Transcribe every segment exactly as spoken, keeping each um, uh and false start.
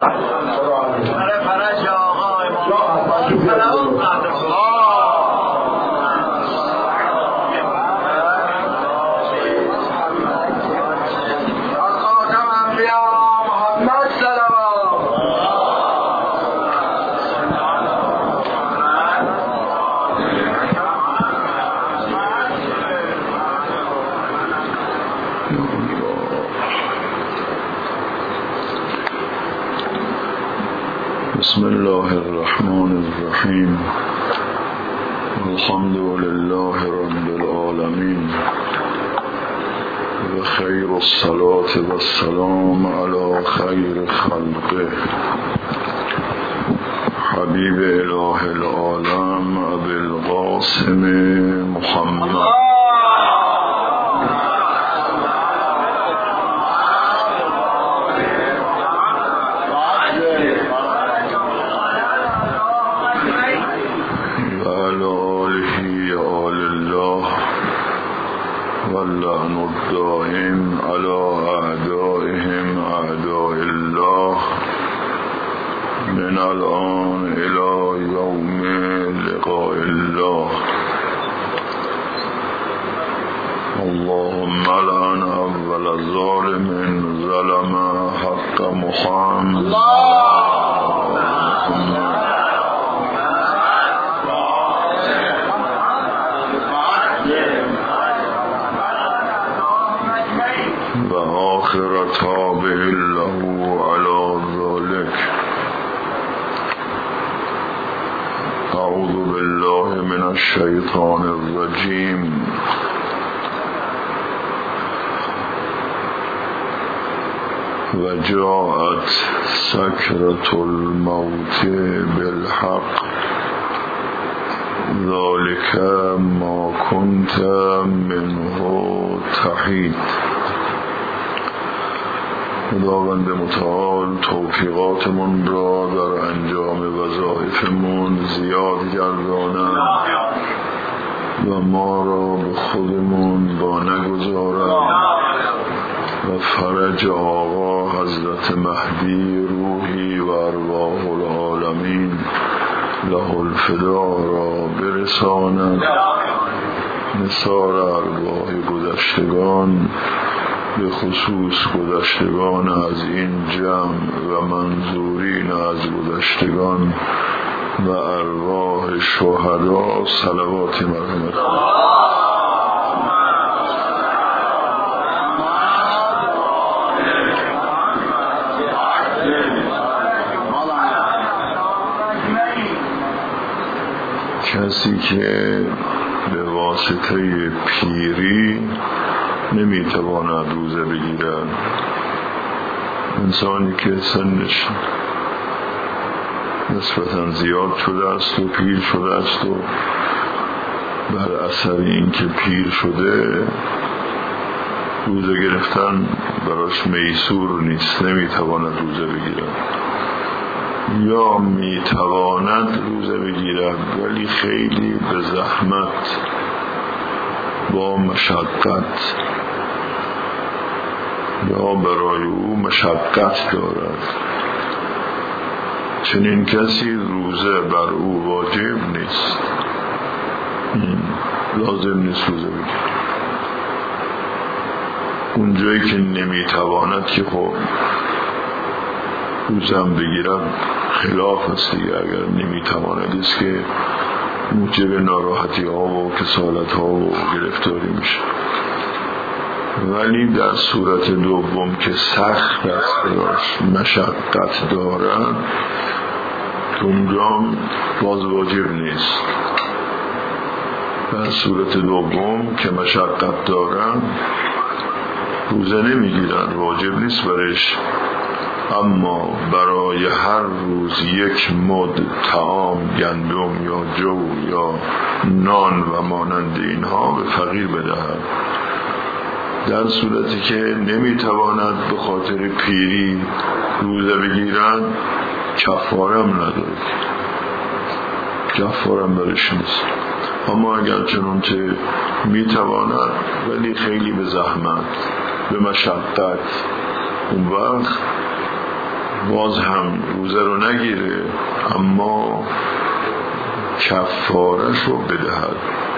بسم الله الرحمن الرحیم الحمد لله رب العالمین و خیر الصلاة و السلام علی خیر خلقه حبیب اله العالم ابی القاسم محمد واللعن الدائم على أعدائهم أعداء الله من الآن إلى يوم لقاء الله اللهم لعن أول ظالم ظلم حق محمد آخر تابع له على ذلك أعوذ بالله من الشيطان الرجيم وجاءت سكرة الموت بالحق ذلك ما كنت منه تحيد. خداوند متعال توفیقاتمون را در انجام وظایفمون زیاد گرداند و ما را به خودمون با نگذارد و فرج آقا حضرت مهدی روحی و ارواح العالمین له الفدا را برساند. نثار ارواح گذشتگان به خصوص گذشتگان از این جمع و منظورین از گذشتگان و ارواح شهدا صلوات مرحمت کسی که به واسطه پیری نمیتواند روزه بگیرد، انسانی که سنش نسبتا زیاد شده است و پیر شده است و بر اثر این که پیر شده روزه گرفتن براش میسور نیست، نمیتواند روزه بگیرد، یا میتواند روزه بگیرد ولی خیلی به زحمت با مشقت، یا برای او مشقت دارد. چنین کسی روزه بر او واجب نیست، لازم نیست روزه بگیرد. اونجایی که نمیتواند که خب روزه هم بگیرد خلاف است دیگه. اگر نمیتواند است که موجب ناراحتی ها و کسالت ها و گرفتاری میشه. ولی در صورت دوم که سخت است براش مشقت دارد اونجا باز واجب نیست. در صورت دوم که مشقت دارد روزه نمیگیرن، واجب نیست برش، اما برای هر روز یک مد طعام گندم یا جو یا نان و مانند اینها به فقیر بدهد. در صورتی که نمیتواند به خاطر پیری روزه بگیرد کفارم نداره، کفارم برش نیست. اما اگر چنانچه میتواند ولی خیلی به زحمت به مشقت، اون وقت باز هم روزه رو نگیره اما کفارش رو بدهد،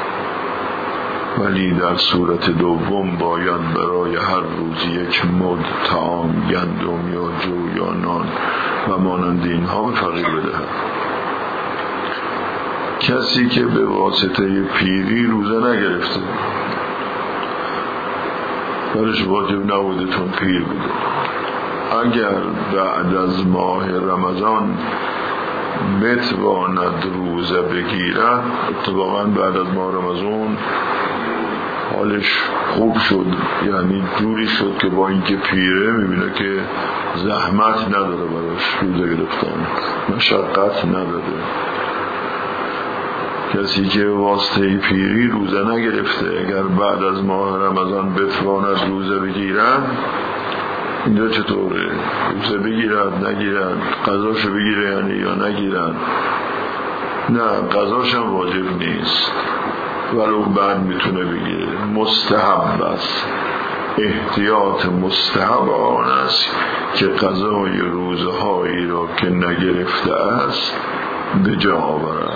ولی در صورت دوم باید برای هر روز یک مد طعام، گندم یا جو یا نان و مانند اینها به فقیر بدهد. کسی که به واسطه پیری روزه نگرفته برش واجب نبوده چون پیر بوده، اگر بعد از ماه رمضان بتواند روزه بگیرد، اتفاقا بعد از ماه رمضان حالش خوب شد، یعنی جوری شد که با اینکه پیره میبینه که زحمت نداره براش روزه گرفتن، مشقت نداره. کسی که واسطه پیری روزه نگرفته اگر بعد از ماه رمضان بتواند روزه بگیرد، اینجا چطوره؟ روزه بگیرد نگیرد؟ قضاشو بگیره یعنی یا نگیرد؟ نه، قضاش هم واجب نیست، ولو بعد میتونه بگیره، مستحب است. احتیاط مستحب آن است که قضای روزهایی را که نگرفته است به جا آورد.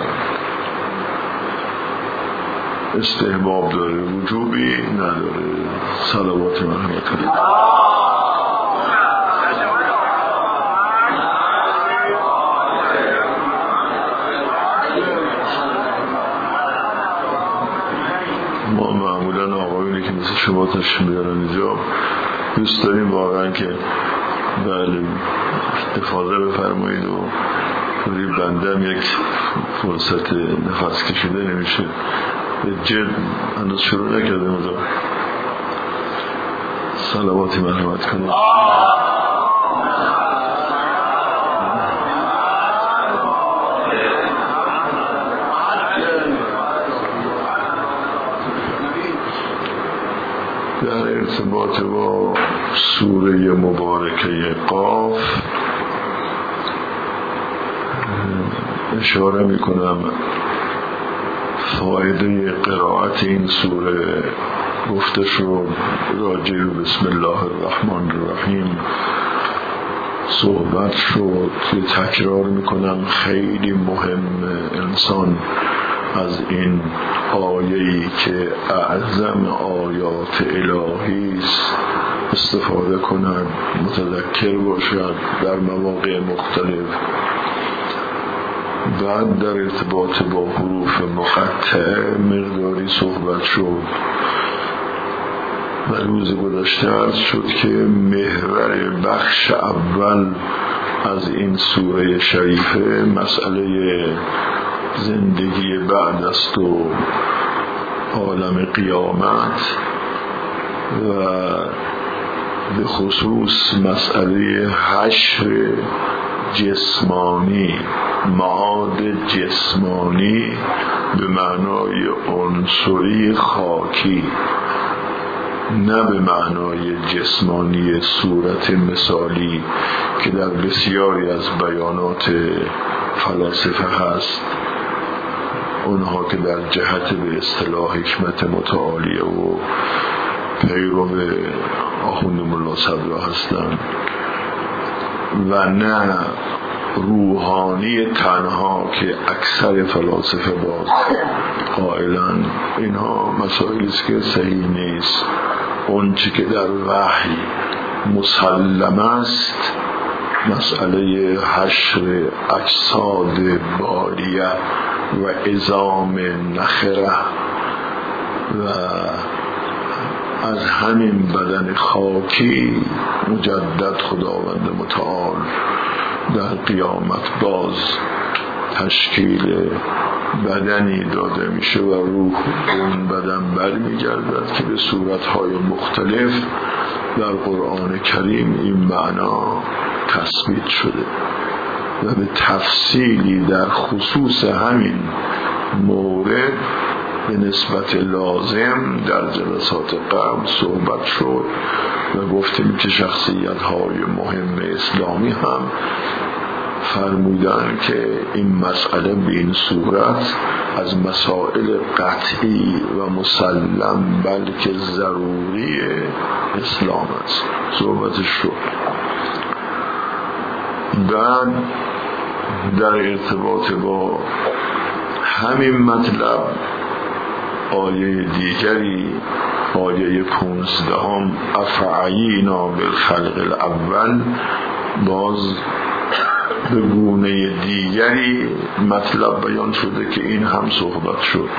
استحباب داره، وجوبی نداره. صلوات مرحمت کنید. ما معمولا آقایونی که مثل شما تشریف میارن اینجا دوست داریم واقعا که بله افاضه بفرمایید و پوری بندم یک فرصت نفس کشیده نمیشه. جد هنوز شروع نکرده مزا صلواتی مرحمت کنید. در ارتباط با سوره مبارکه قاف اشاره میکنم فایده قرائت این سوره گفته شد، راجع به بسم الله الرحمن الرحیم صحبت شد. تکرار میکنم خیلی مهم انسان از این آیه‌ای که اعظم آیات الهی است استفاده کند، متذکر باشد در مواقع مختلف. بعد در ارتباط با حروف مقطعه مقداری صحبت شد و روز گذشته عرض شد که محور بخش اول از این سوره شریفه مسئله زندگی بعد است و عالم قیامت و به خصوص مسئله حشر جسمانی، معاد جسمانی به معنای عنصری خاکی، نه به معنای جسمانی صورت مثالی که در بسیاری از بیانات فلاسفه هست، اونها که در جهت به اصطلاح حکمت متعالیه و پیرو آخوند ملا صدرا هستند، و نه روحانی تنها که اکثر فلاسفه باز قائلن. اینها مسائلی است که صحیح نیست. اون چی که در وحی مسلم است مسئله حشر اجساد باریه و عظام نخره و از همین بدن خاکی مجدد خداوند متعال در قیامت باز تشکیل بدنی داده میشه و روح اون بدن برمیگردد که به صورتهای مختلف در قرآن کریم این معنا تثبیت شده و به تفصیلی در خصوص همین مورد به نسبت لازم در جلسات قبل صحبت شد و گفتیم که شخصیت های مهم اسلامی هم فرمودن که این مسئله به این صورت از مسائل قطعی و مسلم بلکه ضروری اسلام است. صحبتش شد. بعد در ارتباط با همین مطلب آیه دیگری، آیه پونزدهم افعینا بالخلق الاول، باز به گونه دیگری مطلب بیان شده که این هم صحبت شد.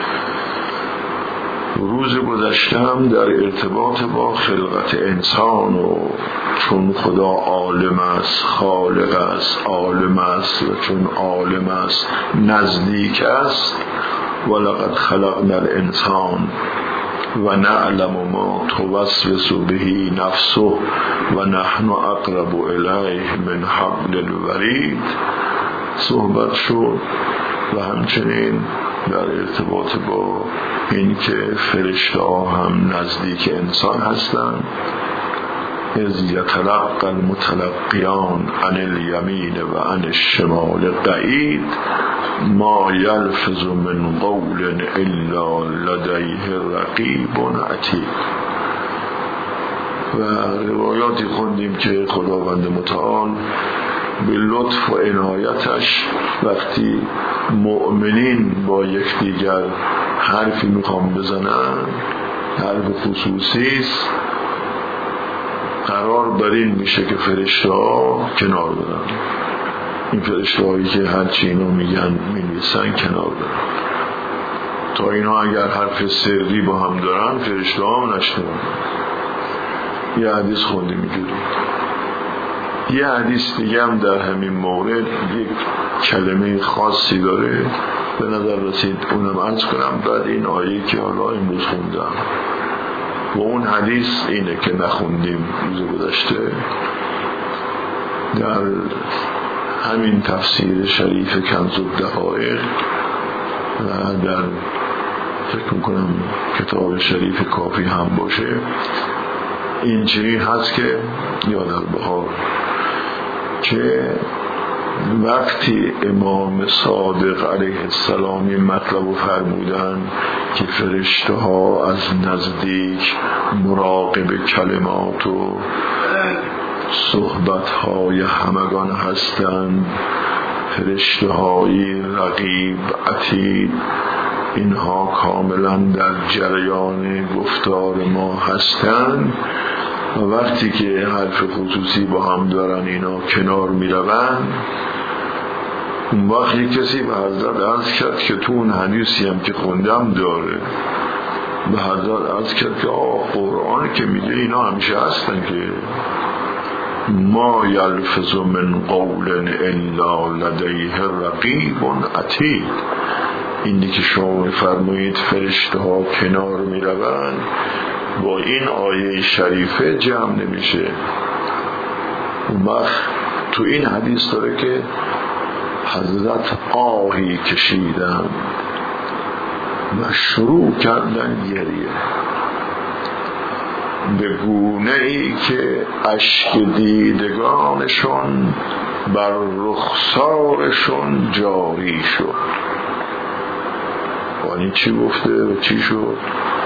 روز گذشته هم در ارتباط با خلقت انسان و چون خدا عالم است، خالق است، عالم است و چون عالم است نزدیک است، ولقد خلقنا الانسان و نعلم ما توسوس به نفسه و نحن اقرب الیه من حبل الورید صحبت شد. و همچنین در ارتباط با این که فرشته ها هم نزدیک انسان هستند، اذ یتلقى المتلقیان عن الیمین و عن الشمال قعید ما یلفظ من قول الا لدیه رقیب عتید. و روایاتی خوندیم که خداوند متعال به لطف و عنایتش وقتی مؤمنین با یکدیگر حرفی میخوام بزنن، حرف خصوصی است، قرار بر این میشه که فرشته ها کنار برن. این فرشته هایی که هرچی اینا میگن مینویسن کنار برن تا اینا اگر حرف سری با هم دارن فرشته ها هم نشنون. یه حدیث خوندیم اینجوری. یه حدیث دیگه هم در همین مورد یک کلمه خاصی داره، به نظر رسید اونم عرض کنم بعد این آیه که حالا امروز خوندم. و اون حدیث اینه که نخوندیم روز گذشته در همین تفسیر شریف کنز الدقایق و در فکر میکنم کتاب شریف کافی هم باشه. این چیزی هست که یادم بهار که وقتی امام صادق علیه السلام این مطلب رو فرمودن که فرشته ها از نزدیک مراقب کلمات و صحبت های همگان هستند، فرشته های رقیب عتید، اینها کاملا در جریان گفتار ما هستند و وقتی که حرف خصوصی با هم دارن اینا کنار می روند. اون وقت یک کسی به حضرت عرض کرد که تو اون حدیثی هم که خوندم داره، به حضرت عرض کرد که آه قرآن که میگه اینا همیشه هستن که ما یلفظ من قول الا لدیه رقیب عتید. اینی که شما میفرمایید فرشته ها کنار می روند با این آیه شریفه جمع نمیشه. اون وقت تو این حدیث داره که حضرت آهی کشیدن و شروع کردن گریه به گونه ای که اشک دیدگانشون بر رخسارشون جاری شد. وانی چی گفته و چی شد؟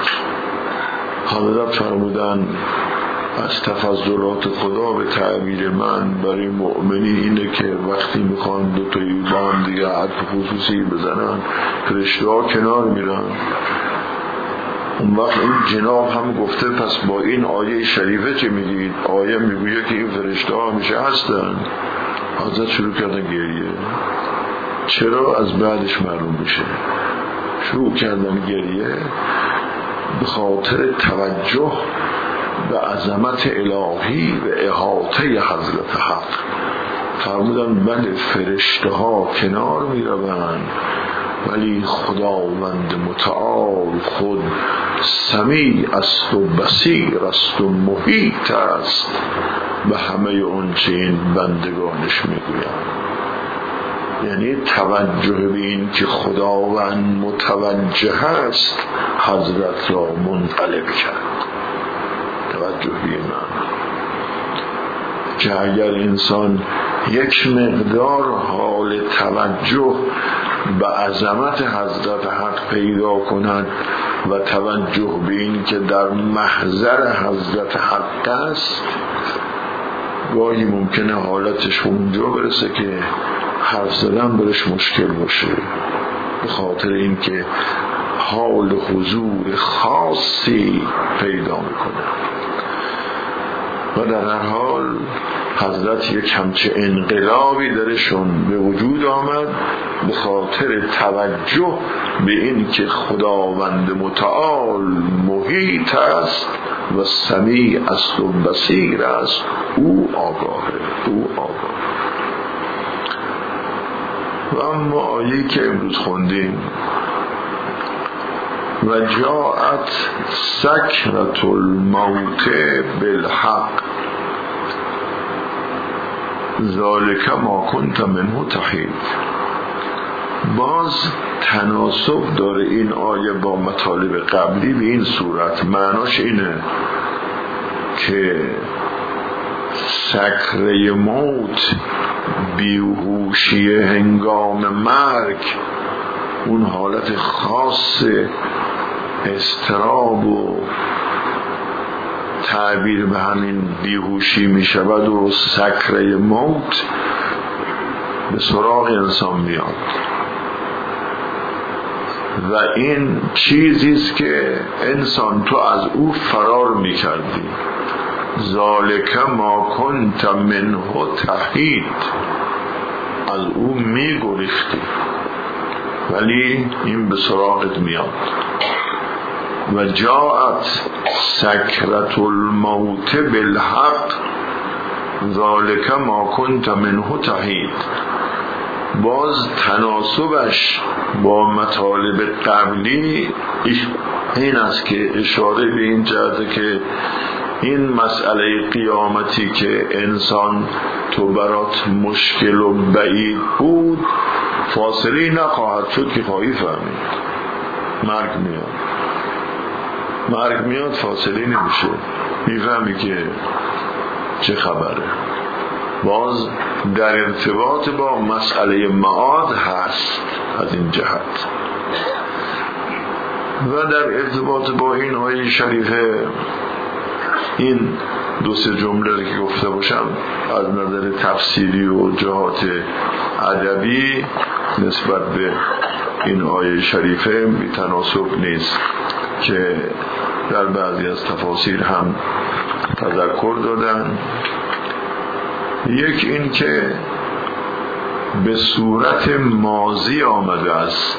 حضرت فرمودن از تفضلات خدا به تعبیر من برای مؤمنی اینه که وقتی میخوان دو تایی با هم دیگه حرف خصوصی بزنن فرشته ها کنار میرن. اون وقت این جناب هم گفته پس با این آیه شریفه چه میگید؟ آیه میگویه که این فرشته ها همیشه هستن. حضرت شروع کردن گریه. چرا؟ از بعدش معلوم میشه. شروع کردن گریه به خاطر توجه به عظمت الهی و احاطه حضرت حق. فرمودن بله فرشته ها کنار می روند ولی خداوند متعال خود سمیع است و بصیر است و محیط است به همه اون چه این بندگانش می گویند. یعنی توجه به این که خداوند متوجه است حضرت را منقلب کرد. توجه به من که اگر انسان یک مقدار حال توجه به عظمت حضرت حق پیدا کند و توجه به این که در محضر حضرت حق است، گاهی ممکنه حالتش اونجا برسه که حرف زدن برش مشکل باشه، به خاطر اینکه حال حضور خاصی پیدا میکنه. و در هر حال حضرت یک همچه انقلابی درشون به وجود آمد به خاطر توجه به این که خداوند متعال محیط است و سمیع است و بصیر است. او آگاهه، او آگاه. و اما آیه‌ای که امروز خوندیم و جاءت سکرة الموت بالحق ذالک ما کنت منه تحید. باز تناسب داره این آیه با مطالب قبلی به این صورت. معناش اینه که سکره موت، بیهوشی هنگام مرگ، اون حالت خاص اضطراب و تعبیر به همین بیهوشی می شود و سکره موت به سراغ انسان میاد و این چیزیست که انسان تو از او فرار می کردی. ذالک ما کنت منه تحید، از او می گریختی ولی این به سراغت میاد. و جاءت سکرة الموت بالحق ذالک ما کنت منه تحید. باز تناسبش با مطالب قبلی این است که اشاره به این جهته که این مسئله قیامتی که انسان تو برات مشکل و بعید بود فاصله نخواهد شد که خواهی فهمید. مرگ میاد، مرگ میاد فاصله نمیشه، میفهمی که چه خبره. باز در ارتباط با مسئله معاد هست از این جهت. و در ارتباط با این آیه شریفه این دو سه جمله که گفته باشم از نظر تفسیری و جهات ادبی نسبت به این آیه شریفه بی‌تناسب نیست که در بعضی از تفاسیر هم تذکر دادن. یک این که به صورت ماضی آمده است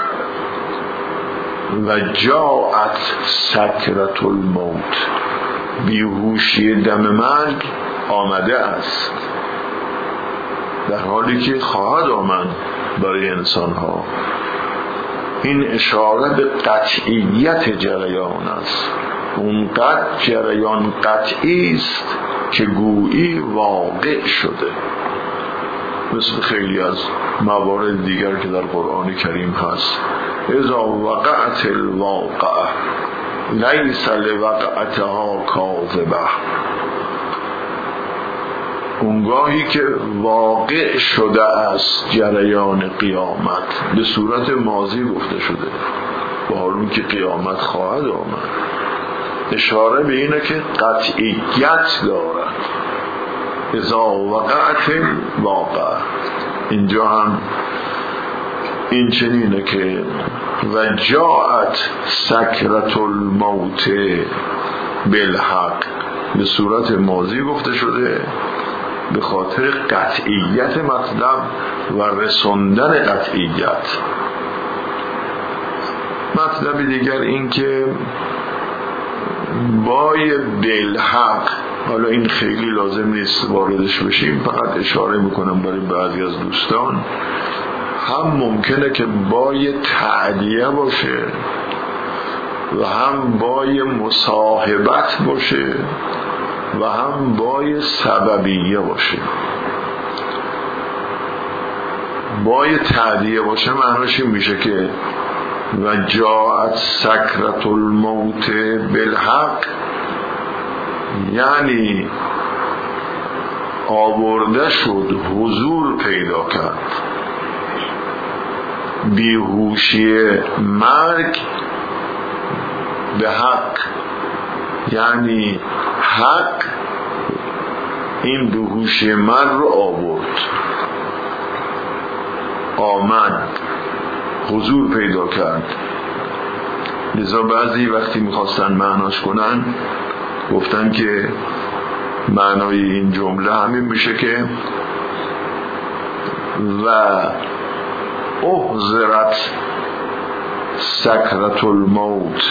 و جاءت سکرة الموت، بیهوشی دم مرگ آمده است، در حالی که خواهد آمد برای انسان ها. این اشاره به قطعیت جریان است. اونقدر جریان قطعی است که گویی واقع شده، مثل خیلی از موارد دیگر که در قرآن کریم هست. اذا وقعت الواقعه لیس لوقعتها کاذبه. اونگاهی که واقع شده است جریان قیامت به صورت ماضی گفته شده، با حالی که قیامت خواهد آمد. اشاره به اینه که قطعیت دارد. اذا وقعت الواقعه، اینجا هم این چنینه که و جاءت سکرة الموت بالحق به صورت ماضی گفته شده به خاطر قطعیت مطلب و رسوندن قطعیت. مطلب دیگر این که بای بالحق، حالا این خیلی لازم نیست واردش بشیم، فقط اشاره میکنم برای بعضی از دوستان، هم ممکنه که بای تعدیه باشه و هم بای مصاحبت باشه و هم بای سببیه باشه. بای تعدیه باشه معناش این میشه که و جاءت سکرة الموت بالحق، یعنی آورده شد، حضور پیدا کرد بیهوشی مرگ به حق، یعنی حق این بیهوشی من رو آورد، آمد، حضور پیدا کرد. لذا بعضی وقتی میخواستن معناش کنن گفتن که معنای این جمله همین میشه که و احضرت سکرت الموت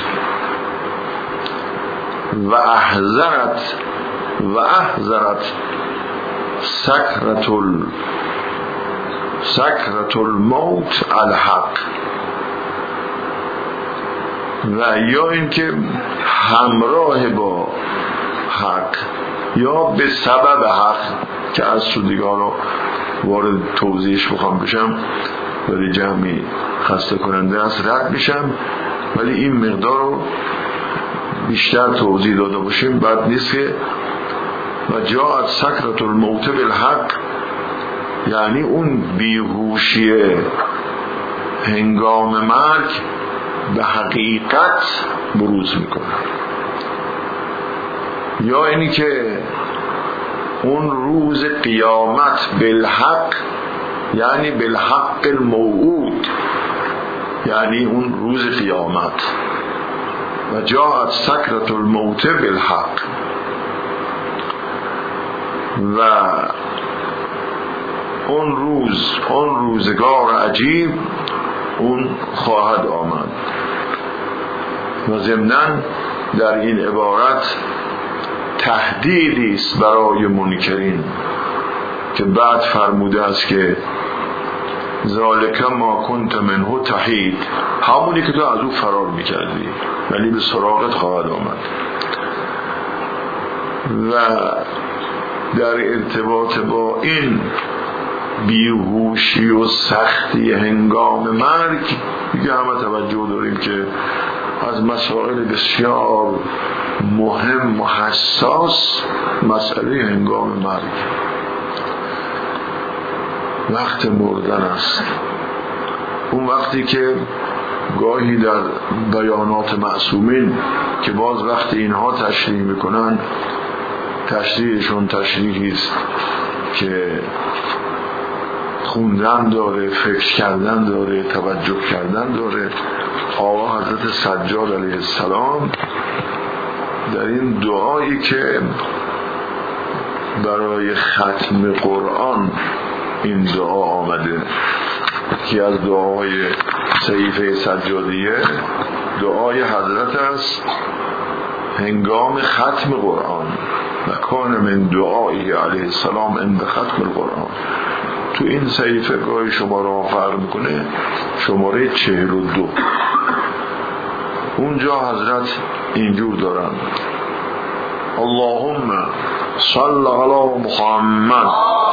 و احضرت و احضرت سکرت ال سکرت الموت الحق، و یا اینکه همراه با حق یا به سبب حق، که از شدگان رو وارد توضیحش بخوام بشم ولی جمعی خسته کننده است رد میشم، ولی این مقدار رو بیشتر توضیح داده باشیم بد نیست که و جاءت سکرت الموت بالحق، یعنی اون بیهوشی هنگام مرگ به حقیقت بروز میکنه، یا اینی که اون روز قیامت بالحق، یعنی بالحق الموعود، یعنی اون روز قیامت. و جاءت سکرت الموت بالحق، و اون روز، اون روزگار عجیب اون خواهد آمد. و ضمناً در این عبارت تهدیدی است برای منکرین که بعد فرموده است که ذالک ما کنت منه تحید، همونی که تو از او فرار میکردی ولی به سراغت خواهد آمد. و در ارتباط با این بیهوشی و سختی هنگام مرگ دیگه همه توجه داریم که از مسائل بسیار مهم و حساس مسئله هنگام مرگ وقت مردن است. اون وقتی که گاهی در بیانات معصومین که باز وقت اینها تشریح میکنن، تشریحشون تشریحی است که خوندن داره، فکر کردن داره، توجه کردن داره. آقا حضرت سجاد علیه السلام در این دعایی که برای ختم قرآن این دعا آمده که از دعای صحیفه سجادیه، دعای حضرت است هنگام ختم قرآن و کان من دعایی علیه السلام عند ختم القرآن. تو این صحیفه گاهی شماره ها فرق میکنه، شماره چهل و دو، اونجا حضرت اینجور دارن: اللهم صل علی محمد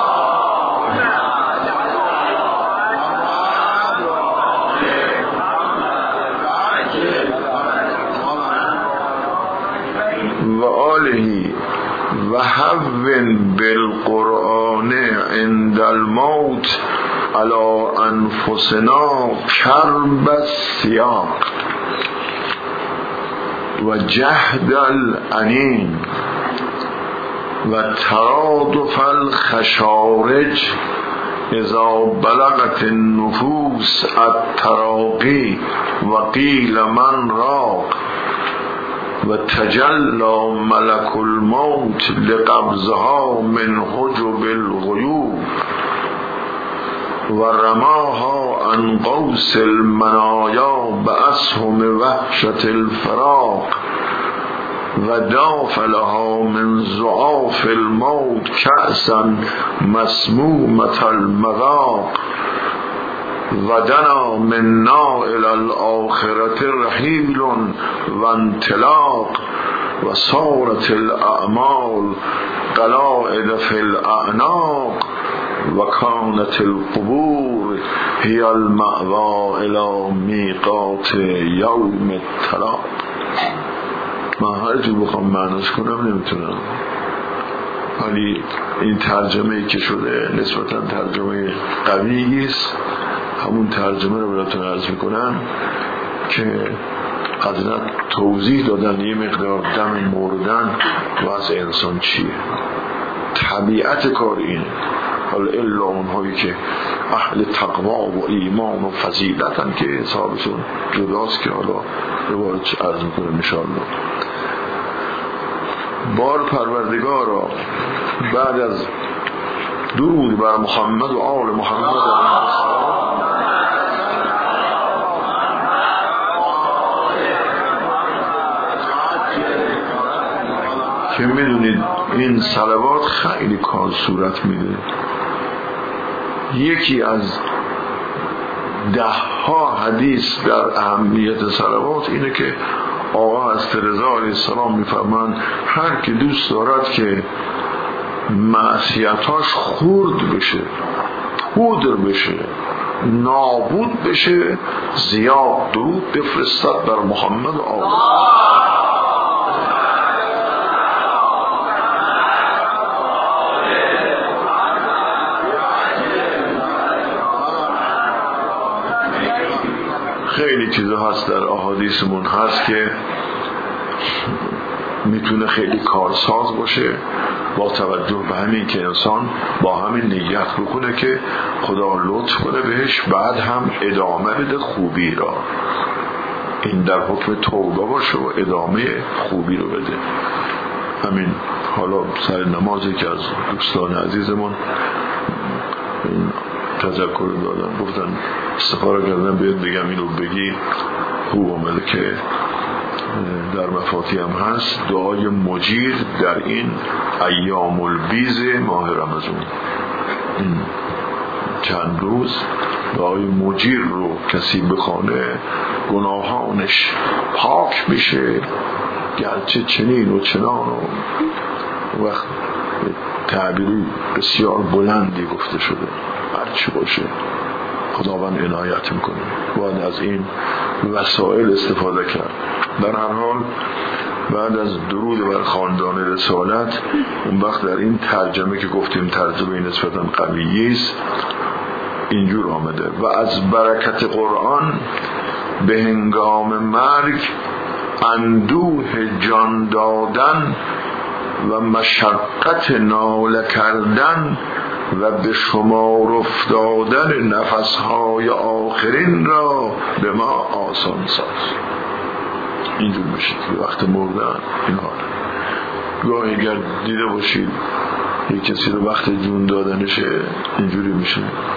و آله و هون بالقرآن عند الموت علی انفسنا کرب السیاق و جهد الانین و ترادف الخشارج اذا بلغت النفوس التراقی و قیل من راق و تجلی ملک الموت لقبضها من حجب الغیوب و رماها عن قوس المنایا بأسهم وحشة الفراق و داف لها من ضعاف الموت كأسا مسمومة المذاق و دنا منا الى الاخرة رحیل و انطلاق و صارت الاعمال قلائد فی الاعناق و کانت القبور هی المأوى الى میقات یوم التلاق. من هر جو بخوام معنیش کنم نمیتونم، ولی این ترجمه ای که شده نسبتا ترجمه قویی است. همون ترجمه رو براتون عرض میکنم که حضرت توضیح دادن یه مقدار دم مردن و از انسان چیه. طبیعت کار اینه. حالا الا اونهایی که اهل تقوا و ایمان و فضیلتن که حسابشون جداست که حالا روایت عرض میکنه انشاءالله. بار پروردگارا بعد از درود بر محمد و آل محمد که میدونید این صلوات خیلی کار صورت میده. یکی از ده ها حدیث در اهمیت صلوات اینه که آقا از رضا علیه السلام میفرمان هر که دوست دارد که معصیتاش خورد بشه، پودر بشه، نابود بشه، زیاد درود بفرستد بر محمد و آل. خیلی چیزا هست در احادیثمون هست که میتونه خیلی کارساز باشه با توجه به همین که انسان با همین نیت بکنه که خدا لطف کنه بهش، بعد هم ادامه بده خوبی را. این در حکم توبه باشه و ادامه خوبی رو بده. همین حالا سر نمازی که از دوستان عزیزمون تذکر دادن، گفتن استخاره کردن بیاد بگم اینو بگی خوب آمده که در مفاتی هم هست. دعای مجیر در این ایام البیض ماه رمضان، این چند روز دعای مجیر رو کسی بخونه گناهانش پاک میشه، گرچه چنین و چنان و وقت تعبیری بسیار بلندی گفته شده، هرچی باشه خداوند عنایت میکنه. باید از این وسایل استفاده کرد. در هر حال بعد از درود بر خاندان رسالت، اون وقت در این ترجمه که گفتیم ترجمه نسبتاً قویه است، اینجور آمده: و از برکت قرآن به هنگام مرگ اندوه جان دادن و مشقت ناله کردن و به شمار افتادن نفسهای آخرین را به ما آسان ساز. اینجور میشه که وقت مردن این حال گاهی اگر دیده باشید یک کسی رو وقت جون دادنشه اینجوری میشه.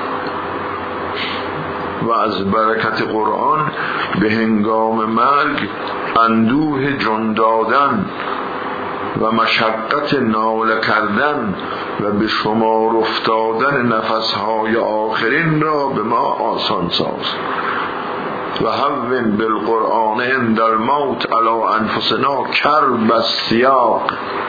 و از برکت قرآن به هنگام مرگ اندوه جان دادن و مشقت ناله کردن و به شمار افتادن نفسهای آخرین را به ما آسان ساز. و هون بالقرآن عند الموت علی انفسنا کرب السیاق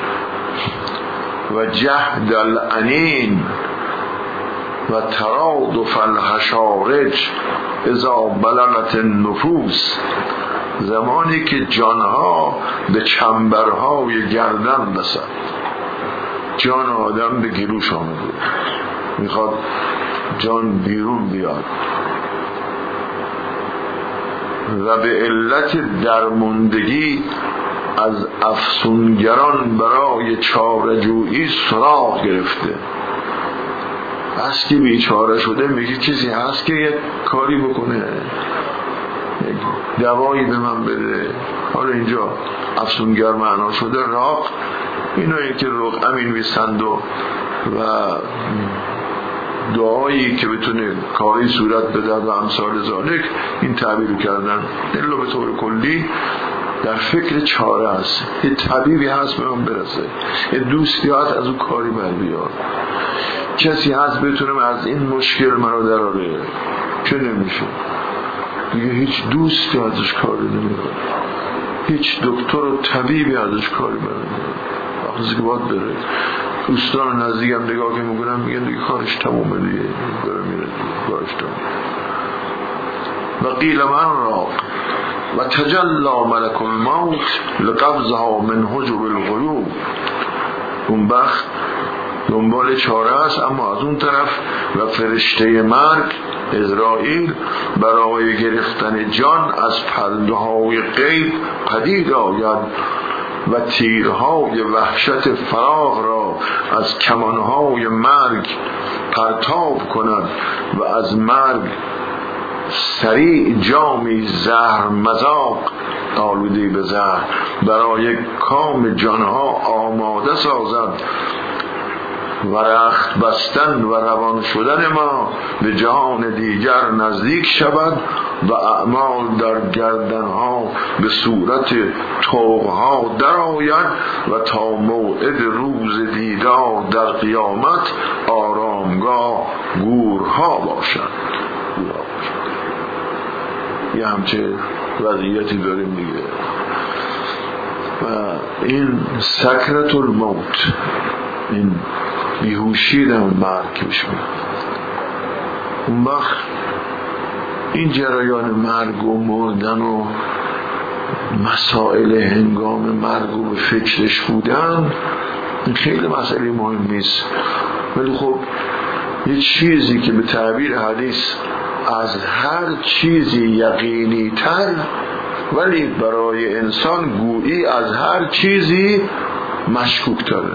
و جهد الانین و ترادف الحشارج اذا بلغت النفوس. زمانی که جانها به چنبرهای گردن رسد، جان آدم به گلوش آمده، میخواد جان بیرون بیاد و به علت درماندگی از افسونگران برای چاره‌جویی سراغ گرفته. بس که بیچاره شده میگه کسی هست که یک کاری بکنه، دوایی به من بده. حالا اینجا افسونگر معنا شده راق، اینایی که رقعه می نویسند و دعایی که بتونه کاری صورت بده و امثال ذالک این تعبیر کردن. الا به طور کلی در فکر چاره هست، یه طبیبی هست به من برسه، یه دوستی هست از اون کاری بر بیار، کسی هست بتونه از این مشکل مرا دراره. چه نمیشه دیگه، هیچ دوستی ازش کاری نمیاد، هیچ دکتر و طبیبی ازش کاری برنمیاد. وقتی که باید بره دوستان نزدیکم نگاه که میکنم میگن دیگه کارش تمومه دیگه، بره میره کارش تمومه. و قیل من راق و تجلا ملک الموت لقبضها من حجب الغیوب. اون بخت دنبال چاره است، اما از اون طرف و فرشته مرگ عزرائیل برای گرفتن جان از پرده های غیب پدید آید و تیرهای وحشت فراق را را از کمانهای مرگ پرتاب کند و از مرگ سریع جامی زهر مذاق آلوده به زهر برای کام جانها آماده سازد و رخت بستن و روان شدن ما به جهان دیگر نزدیک شود و اعمال در گردنها به صورت طوقها در آید و تا موعد روز دیدار در قیامت آرامگاه گورها باشد. یه همچه وضعیتی داریم دیگه. و این سکرت الموت، این بیهوشی در مرگ میشه. اون وقت این جریان مرگ و مردن و مسائل هنگام مرگ و به فکرش بودن خیلی مسئله مهم نیست، ولی خب یه چیزی که به تعبیر حدیث از هر چیزی یقینی تر ولی برای انسان گویی از هر چیزی مشکوک تره.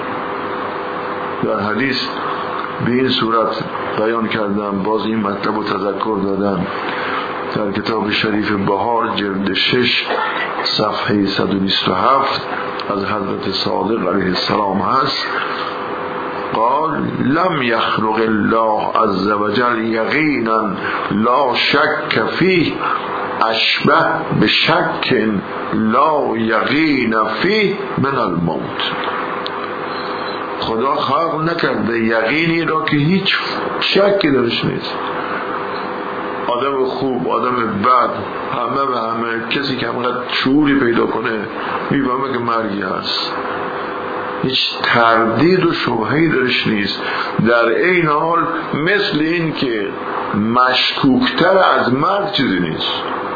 در حدیث به این صورت بیان کردم، باز این مطلب رو تذکر دادم در کتاب شریف بهار جلد شش صفحه صد و بیست و هفت از حضرت صادق علیه السلام هست: قال لم يخلق الله عز وجل یقینا لا شک فیه اشبه بشک لا یقین فیه من الموت. خدا خلق نکرده یقینی را که هیچ شکی درش نیست. آدم خوب، آدم بد، همه به همه، کسی که همقدر شعوری پیدا کنه میفهمه که مرگی هست، هیچ تردید و شبهه‌ای درش نیست. در این حال مثل این که مشکوکتر از مرگ چیزی نیست.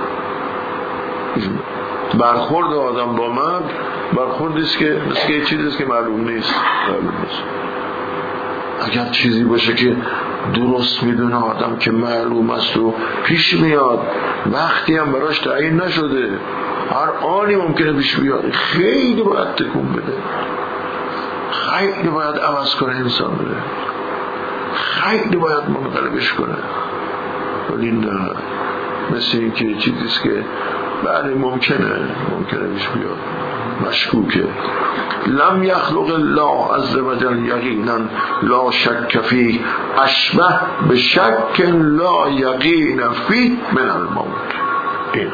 برخورد آدم با مرگ برخوردیست که مثل که چیزیست که معلوم نیست. معلوم نیست. اگر چیزی باشه که درست میدونه آدم که معلوم است و پیش میاد، وقتی هم براش تعیین نشده، هر آنی ممکنه پیش بیاد، خیلی باید تکون بده، خیلی باید عوض کنه انسان بده، خیلی باید منقلبش کنه. ولی نه، مثل این که چیزیست که بله ممکنه ممکنه پیش بیاد، مشکوکه. لم یخلق الله عز وجل یقینا لا شک فیه اشبه بشک لا یقین فیه من الموت. این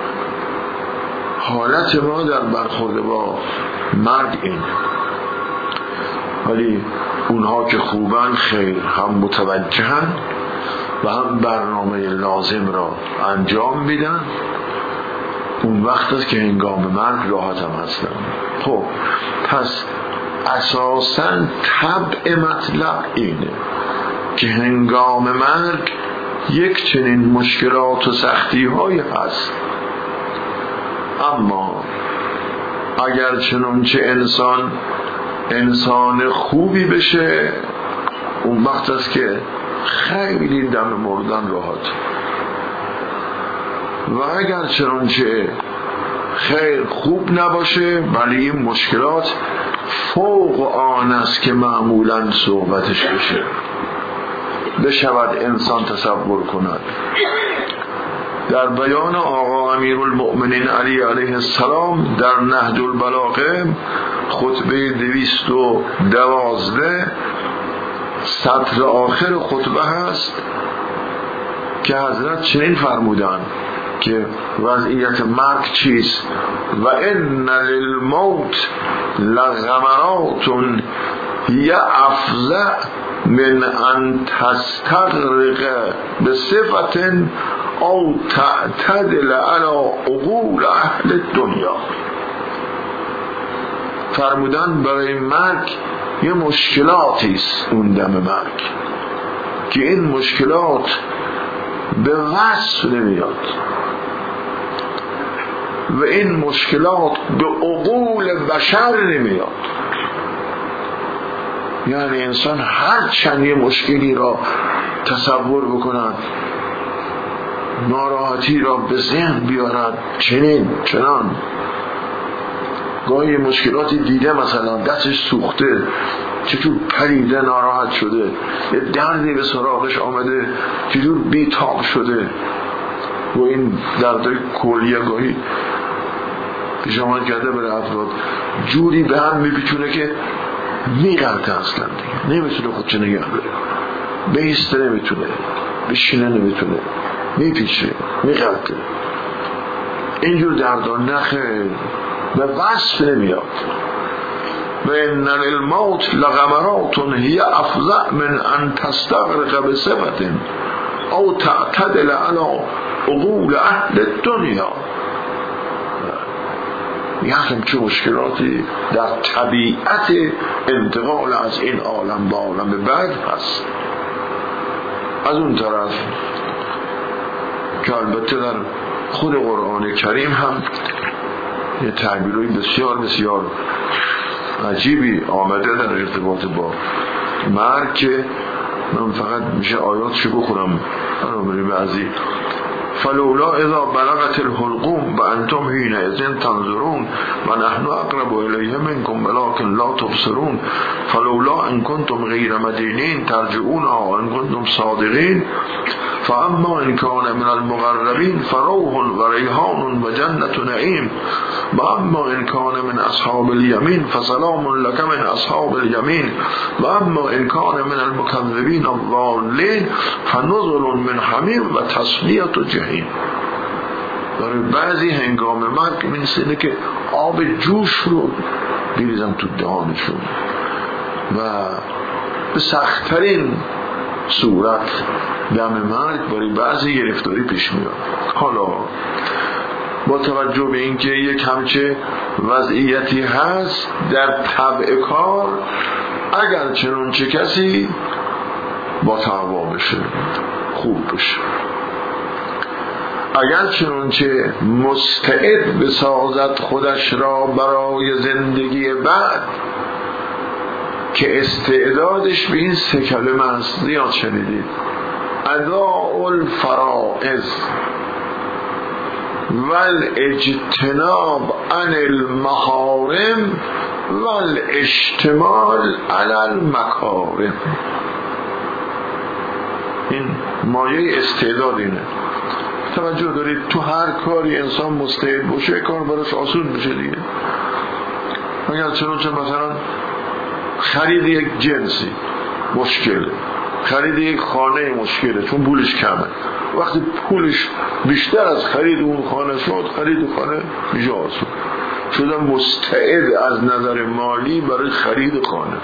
حالت ما در برخورد با مرگ این. ولی اونها که خوبن خیر، هم متوجهن و هم برنامه لازم را انجام میدن. اون وقت است که هنگام مرگ راحت هم هستن. خب پس اساساً طبع مطلب اینه که هنگام مرگ یک چنین مشکلات و سختی های هست، اما اگر چنانچه انسان انسان خوبی بشه، اون وقت است که خیلی دم مردن راحت. و اگر چنانچه خیر خوب نباشه، ولی این مشکلات فوق آن است که معمولا صحبتش بشه بشود انسان تصور کند. در بیان آقا امیرالمؤمنین علی علیه السلام در نهج البلاغه خطبه دویست و دوازده سطر آخر خطبه هست که حضرت چنین فرمودند که وضعیت مرگ چیست: و ان للموت لغمرات هی افزع من ان تستغرق بصفت او تعتدل علی عقول اهل الدنیا. فرمودن برای مرگ یه مشکلاتی است اون دم مرگ که این مشکلات به وصف نمیاد و این مشکلات به عقول بشر نمیاد. یعنی انسان هر چند یه مشکلی را تصور بکند، ناراحتی را به ذهن بیارد، چنین چنان، گاهی مشکلاتی دیده، مثلا دستش سوخته، چطور پریده ناراحت شده، یه دردی به سراغش آمده چطور بیتاب شده. و این دردهای کلیه گاهی پیش آمد کرده برای افراد جوری به هم میپیچونه که میغلطه، اصلا دیگه نمیتونه خودشو نگه داره، بیسته نمیتونه، بشینه نمیتونه، میپیچه، میغلطه. اینجور دردان نخیر و وصف نمیاد. و ان للموت لغمرات هی افظع من ان تستغرق بصفت او تعتدل على عقول اهل الدنیا. یه همچون مشکلاتی در طبیعت انتقال از این عالم به عالم بعد هست. از اون طرف که البته در خود قرآن کریم هم یه تعبیرهای بسیار بسیار عجیبی آمده در ارتباط با مرگ که من فقط میشه آیاتشو بخونم. برای بعضی فلولا اذا بلغت الحلقوم وانتم حينئذ تنظرون ونحن اقرب الیه منکم ولكن لا تبصرون فلولا ان کنتم غیر مدینین ترجعونها وان کنتم صادقین فاما ان کان من المقربین فروح و ریحان و جنت نعیم و اما ان کان من اصحاب الیمین فسلام لك من اصحاب الیمین و اما ان کان من المکذبین الضالین فنزل من حمیم و تصلیة جهنم. برای بعضی هنگام مرگ می‌رسه که آب جوش رو بیریزن تو دهانشون و به سخت‌ترین صورت دم مرگ برای بعضی گرفتاری پیش میاد. حالا با توجه به اینکه یک همچه وضعیتی هست در طبع کار، اگر چنون چه کسی با تقوا بشه، خوب بشه، اگر چنانچه مستعد بسازد خودش را برای زندگی بعد، که استعدادش به این سه کلمه است، زیاد شنیدید: اداء الفرائض والاجتناب عن المحارم والاشتمال علی المکارم. این مایه استعداد اینه. توجه دارید تو هر کاری انسان مستعد باشه کار براش آسون میشه دیگه. اگر چنانچه مثلا خرید یک جنسی مشکله، خرید یک خانه مشکله چون پولش کمه، وقتی پولش بیشتر از خرید اون خانه شد، خرید خانه میشه آسون. شدن مستعد از نظر مالی برای خرید خانه.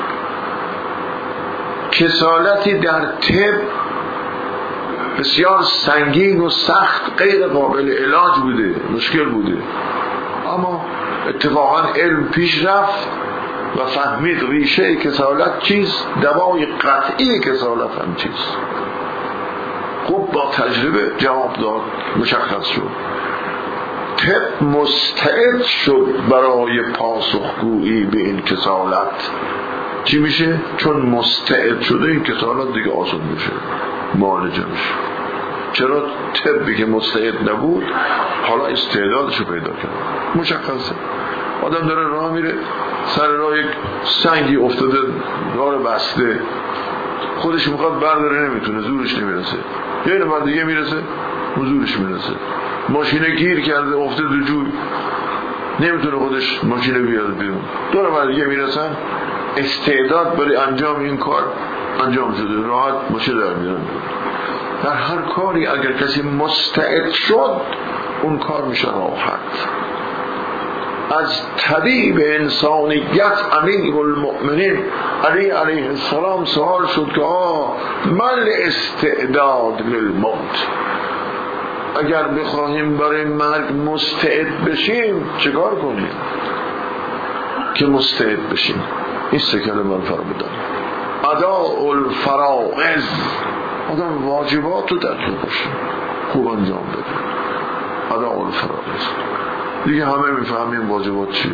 کسالتی در طب بسیار سنگین و سخت، غیر قابل علاج بوده، مشکل بوده، اما اتفاقا علم پیش رفت و فهمید ریشه کسالت چیست، دوای قطعی کسالت هم چیست. خوب با تجربه جواب داد، مشخص شد. طب مستعد شد برای پاسخگویی به این کسالت. چی میشه؟ چون مستعد شده این کسالت دیگه آسان میشه، معالجه میشه. چرا طبی که مستعد نبود حالا استعدادشو پیدا کرد. مشخصه آدم داره راه میره، سر راه یک سنگی افتاده، راه بسته، خودش میخواد برداره نمیتونه، زورش نمیرسه، یه نفر دیگه میرسه زورش میرسه. ماشینه گیر کرده افتاده تو جوی، نمیتونه خودش ماشینه بیاد بیرون، دو نفر دیگه میرسن، استعداد برای انجام این کار انجام شده، راحت ماشین در میرن. در هر کاری اگر کسی مستعد شد اون کار میشه راحت. از طبیب انسانیت امیر المؤمنین علی علیه السلام سوال شد که آه من استعداد للموت، اگر بخواهیم برای مرگ مستعد بشیم چیکار کنیم که مستعد بشیم؟ این سه کلمه من فرمودم: اداء الفرائض، آدم واجبات رو دقیق باشه، خوب انجام بده. اداء الفرائض دیگه همه میفهمیم واجبات چیه.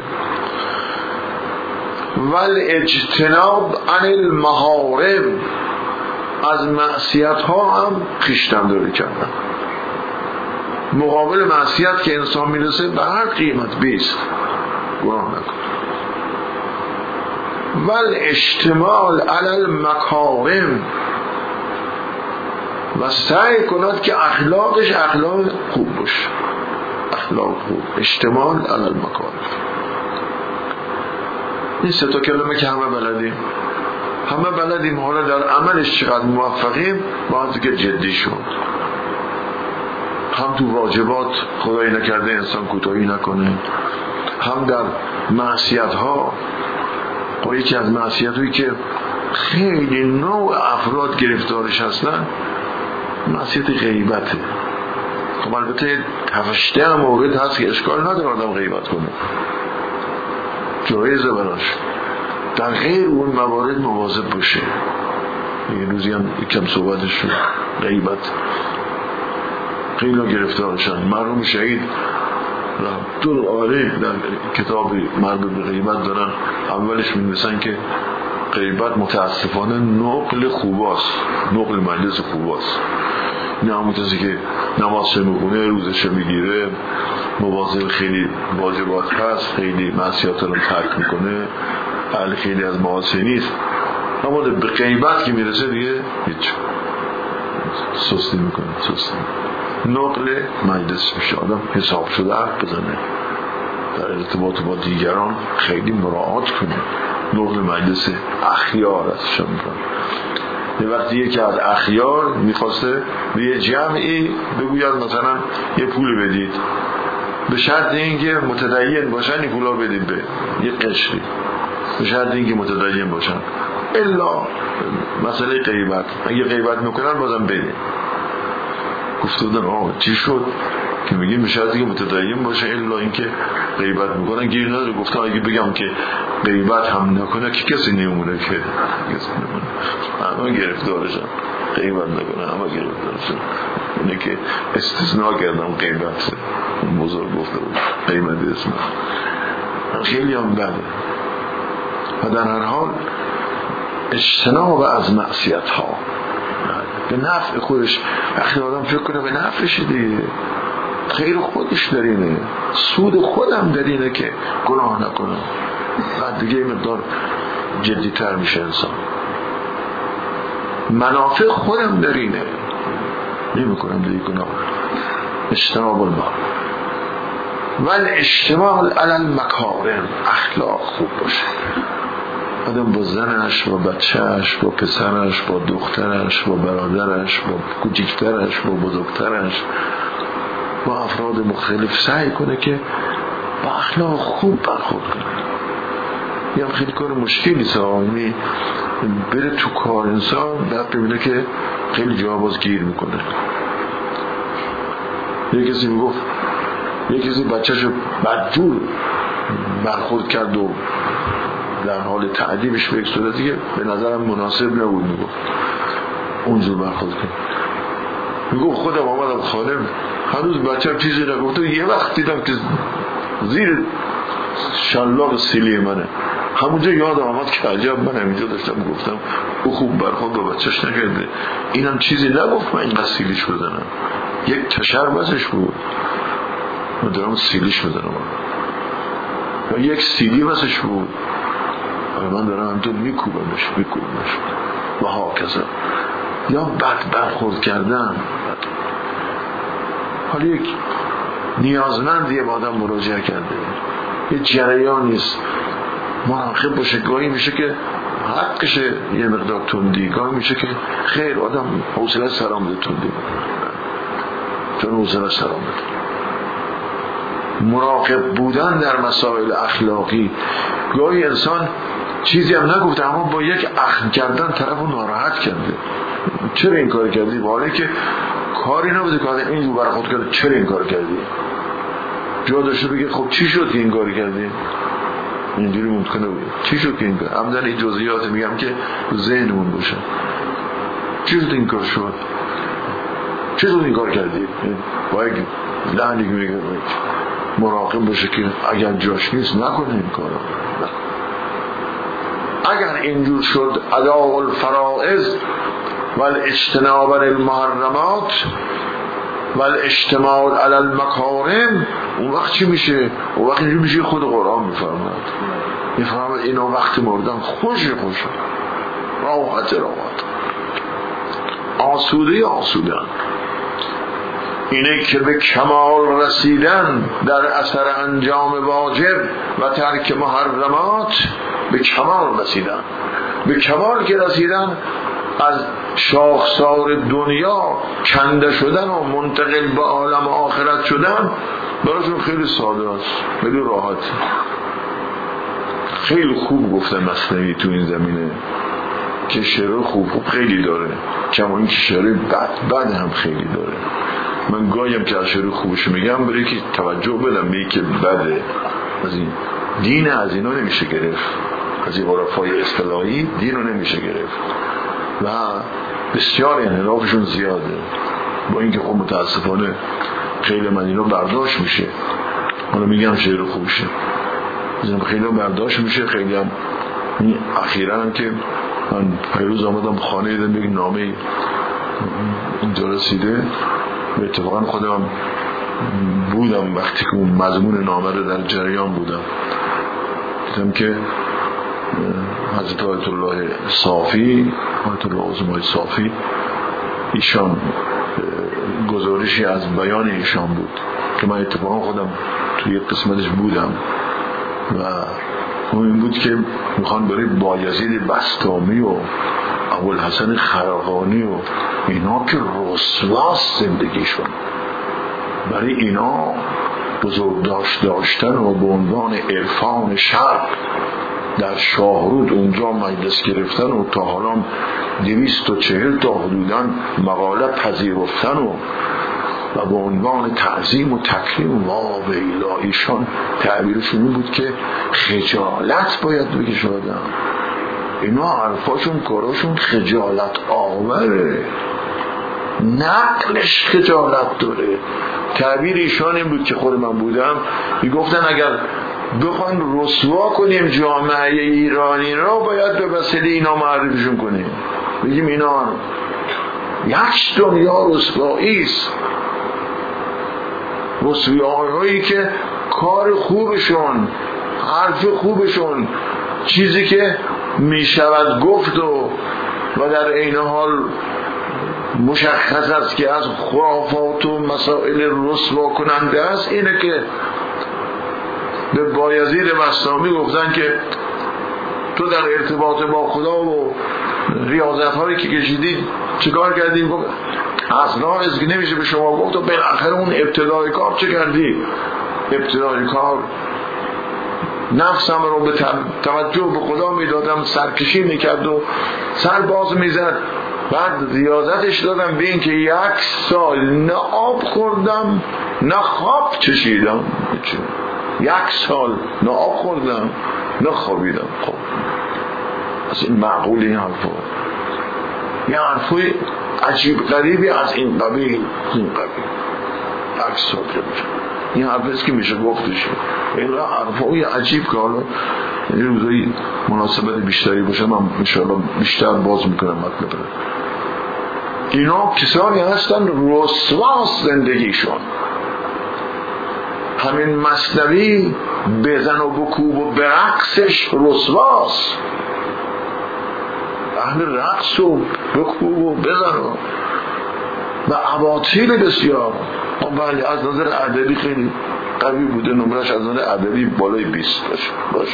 والاجتناب عن المحارم، از معصیت ها هم خویشتن داری کردن. مقابل معصیت که انسان میرسه به هر قیمت بیست، گناه نکن. ول اشتمال علی المکارم، و سعی کند که اخلاقش اخلاق خوب باشه، اخلاق خوب، اشتمال علی المکارم. این سه تا کلمه که همه بلدیم، همه بلدیم، حالا در عملش چقدر موفقیم باید که جدی شد. هم تو واجبات خدایی نکرده انسان کوتاهی نکنه، هم در معصیت ها. و یکی از معصیت هایی که خیلی نوع افراد گرفتارش هستن معصیت غیبته. خب البته هفشته هم مورد هست که اشکال نداره آدم غیبت کنه، جایزه براش، در غیر اون موارد مواظب باشه. یه روزی هم یکم صحبتش شد غیبت، خیلی گرفتارشن. مرحوم شهید دور آره در کتاب مربوط به غیبت دارن، اولش می‌نویسن که غیبت متاسفانه نقل خوباست، نقل مجلس خوباست. این همون کسی که نمازش میخونه، روزش میگیره، مواظب خیلی واجبات هست، خیلی معصیت رو ترک میکنه، اهل خیلی از معاصی نیست، اما به غیبت که میرسه دیگه هیچ، سستی میکنه، سستی نقل مجلس میشه. آدم حساب شده حرف بزنه، در ارتباط با دیگران خیلی مراعات کنه، نقل مجلس اخیار ازش میکنه. یه وقتی یکی از اخیار میخواسته به یه جمعی بگوید مثلا یه پول بدید، به شرط اینکه متدین باشن این پولا بدید به یه قشری، به شرط اینکه متدین باشن، الا مسئله غیبت، اگه غیبت میکنن بازم بدید. گفته بودن آه چی شد که میگیم به شرطی که متدین باشه الا اینکه غیبت میکنن گیر نداره. گفتم اگه بگم که غیبت هم نکنه که کسی نمونه، که کسی نمونه، همه گرفتارشن، غیبت نکنه همه گرفتارشن. اینه که استثناء کردم غیبت، اون بزرگ گفته بود غیبت اسم خیلی هم بده. و در هر حال اجتناب از معصیت ها به نفع خودش، وقتی آدم فکر کنه به نفعش دیگه، خیر خودش در اینه، سود خودم در اینه که گناه نکنم، بعد دیگه مقدار جدی تر میشه انسان. منافع خودم در اینه، نمی کنم دیگه گناه. اجتناب المال ول اشتمال علی المکارم، اخلاق خوب باشه. آدم با زنش، با بچهش، با پسرش، با دخترش، با برادرش، با کوچکترش، با بزرگترش، با افراد مختلف سعی کنه که با اخلاق خوب برخورد کنه. یه هم خیلی کار مشکلی سامی بره تو کار انسان در ببینه که خیلی جا باز گیر میکنه. یه کسی میگفت یه کسی بچهشو بدجور برخورد کرد و در حال تعدیبش به یک صورتی که به نظرم مناسب نبود، میگفت اونجور برخورد کرد. میگفت خودم آمدم خانه، هنوز بچه هم چیزی نگفت، یه وقت دیدم که زیر شلاق سیلی منه. همونجا یادم آمد که عجب من همینجا داشتم گفتم او خوب برخورد با بچهش نکرده، اینم چیزی نگفت من اینقدر سیلیش بزنم. یک تشر بزش بود، من دارم سیلیش بزنم، و یک سیلی بزش بود، من دارم همینطور میکوبمش میکوبمش و ها کذا. یا بد برخورد کردن. حالا یک نیازمندی با آدم مراجعه کرده، یه جریانی است، مراقب باشه. گاهی میشه که حقشه یه مقدار تندی، گاهی میشه که خیر آدم حوصله سرام بده تندی، چون حوصله سرام بده. مراقب بودن در مسائل اخلاقی. گاهی انسان چیزی هم نگفته اما با یک اخم کردن طرفو ناراحت کرده. چرا این کار کردی؟ واقعا که کاری نبوده که آدم این رو برخورد کرده، چرا این کار کردی؟ جا داشته بگه خب چی شد که این کار کردی؟ اینجوری ممکنه بود چی شد که این کار؟ همدن این جزئیات میگم که ذهنمون باشه. چی شد این کار شد؟ چی شد این کار کردی؟ با یک لعنی که میگه مراقب باشه که اگر جاش نیست نکنه این کارو. اگر اینجور شد اداء الفرائض و الاجتناب عن المحرمات، و الاجتماع علی المکارم، اون وقت چی میشه؟ اون وقت اینجور میشه خود قرآن میفرماد میفرماد اینا وقت مردن خوش خوش راحت راحت آسوده آسودن. اینه که به کمال رسیدن در اثر انجام واجب و ترک محرمات به کمال رسیدن. به کمال که رسیدن از شاخسار دنیا کنده شدن و منتقل به عالم آخرت شدن براشون خیلی ساده است، خیلی راحت. خیلی خوب گفته مثنوی تو این زمینه که شعر خوب خوب خیلی داره، کما این که شعر بد بد هم خیلی داره. من گاهیم که از شعر خوبش میگم برای که توجه بدم میگه که بده. از این دین از اینا نمیشه گرفت، از این عرفای اصطلاحی دین رو نمیشه گرفت و بسیار انحرافشون زیاده. با اینکه خب متاسفانه خیلی من اینا برداشت میشه، حالا میگم شعر خوبشه خیلی برداشت میشه. خیلی هم اخیراً هم که من پیروز آمدم خانه دیدم یک نامه اینجا رسیده، به اتفاقا خودم بودم وقتی که اون مضمون نامه رو در جریان بودم، دیدم که حضرت آیت الله صافی آیت الله عظمای صافی ایشان گزارشی از بیان ایشان بود که من اتفاقا خودم توی یک قسمتش بودم و این بود که میخوان برای بایزید بسطامی و ابوالحسن خرقانی و اینا که رسواست زندگیشون، برای اینا بزرگ داشت داشتن و به عنوان عرفان شرق در شاهرود اونجا مجلس گرفتن و تا حالا دویست و چهل تا حدوداً مقاله پذیرفتن و و به عنوان تعظیم و تکریم و ویلا ایشان تعبیرشون این بود که خجالت باید بکشه آدم. اینا حرفاشون کاراشون خجالت آوره، نقلش خجالت داره. تعبیر ایشان این بود که خود من بودم میگفتن اگر بخوان رسوا کنیم جامعه ایرانی را باید به وسیله اینا معرفیشون کنیم، بگیم اینا یک دنیا رسوایی است، رسوایی که کار خوبشون، حرف خوبشون، چیزی که میشود گفت و و در این حال مشخص است که از خرافات و مسائل رسوا کننده است، اینه که به بایزید بسطامی گفتن که تو در ارتباط با خدا و ریاضت هایی که کشیدید چیکار کردی؟ گفت اصلا از که نمیشه به شما گفت و بالاخره اون ابتدای کار چه کردی؟ ابتدای کار نفسم رو به توجه به خدا میدادم، سرکشی میکرد و سر باز میزد، بعد ریاضتش دادم به این که یک سال نه آب خوردم نه خواب چشیدم، یک سال نه آب خوردم نه خوابیدم. خب از این معقول این حرفا، یه حرفای عجیب غریبی از این قبیل این قبیل یک سال میشه این حرفیست که میشه گفتش. این حرفای عجیب که حالا این روزایی مناسبت بیشتری باشه من انشاءالله بیشتر باز میکنم مطلب رو. اینا کسانی هستن رسواست زندگیشون. همین مثنوی بزن و بکوب و برقصش رسواست، اهل رقص و بکوب و بزن و و اباطیل بسیار. ولی از نظر ادبی خیلی قوی بوده، نمرش از نظر ادبی بالای بیست باشه،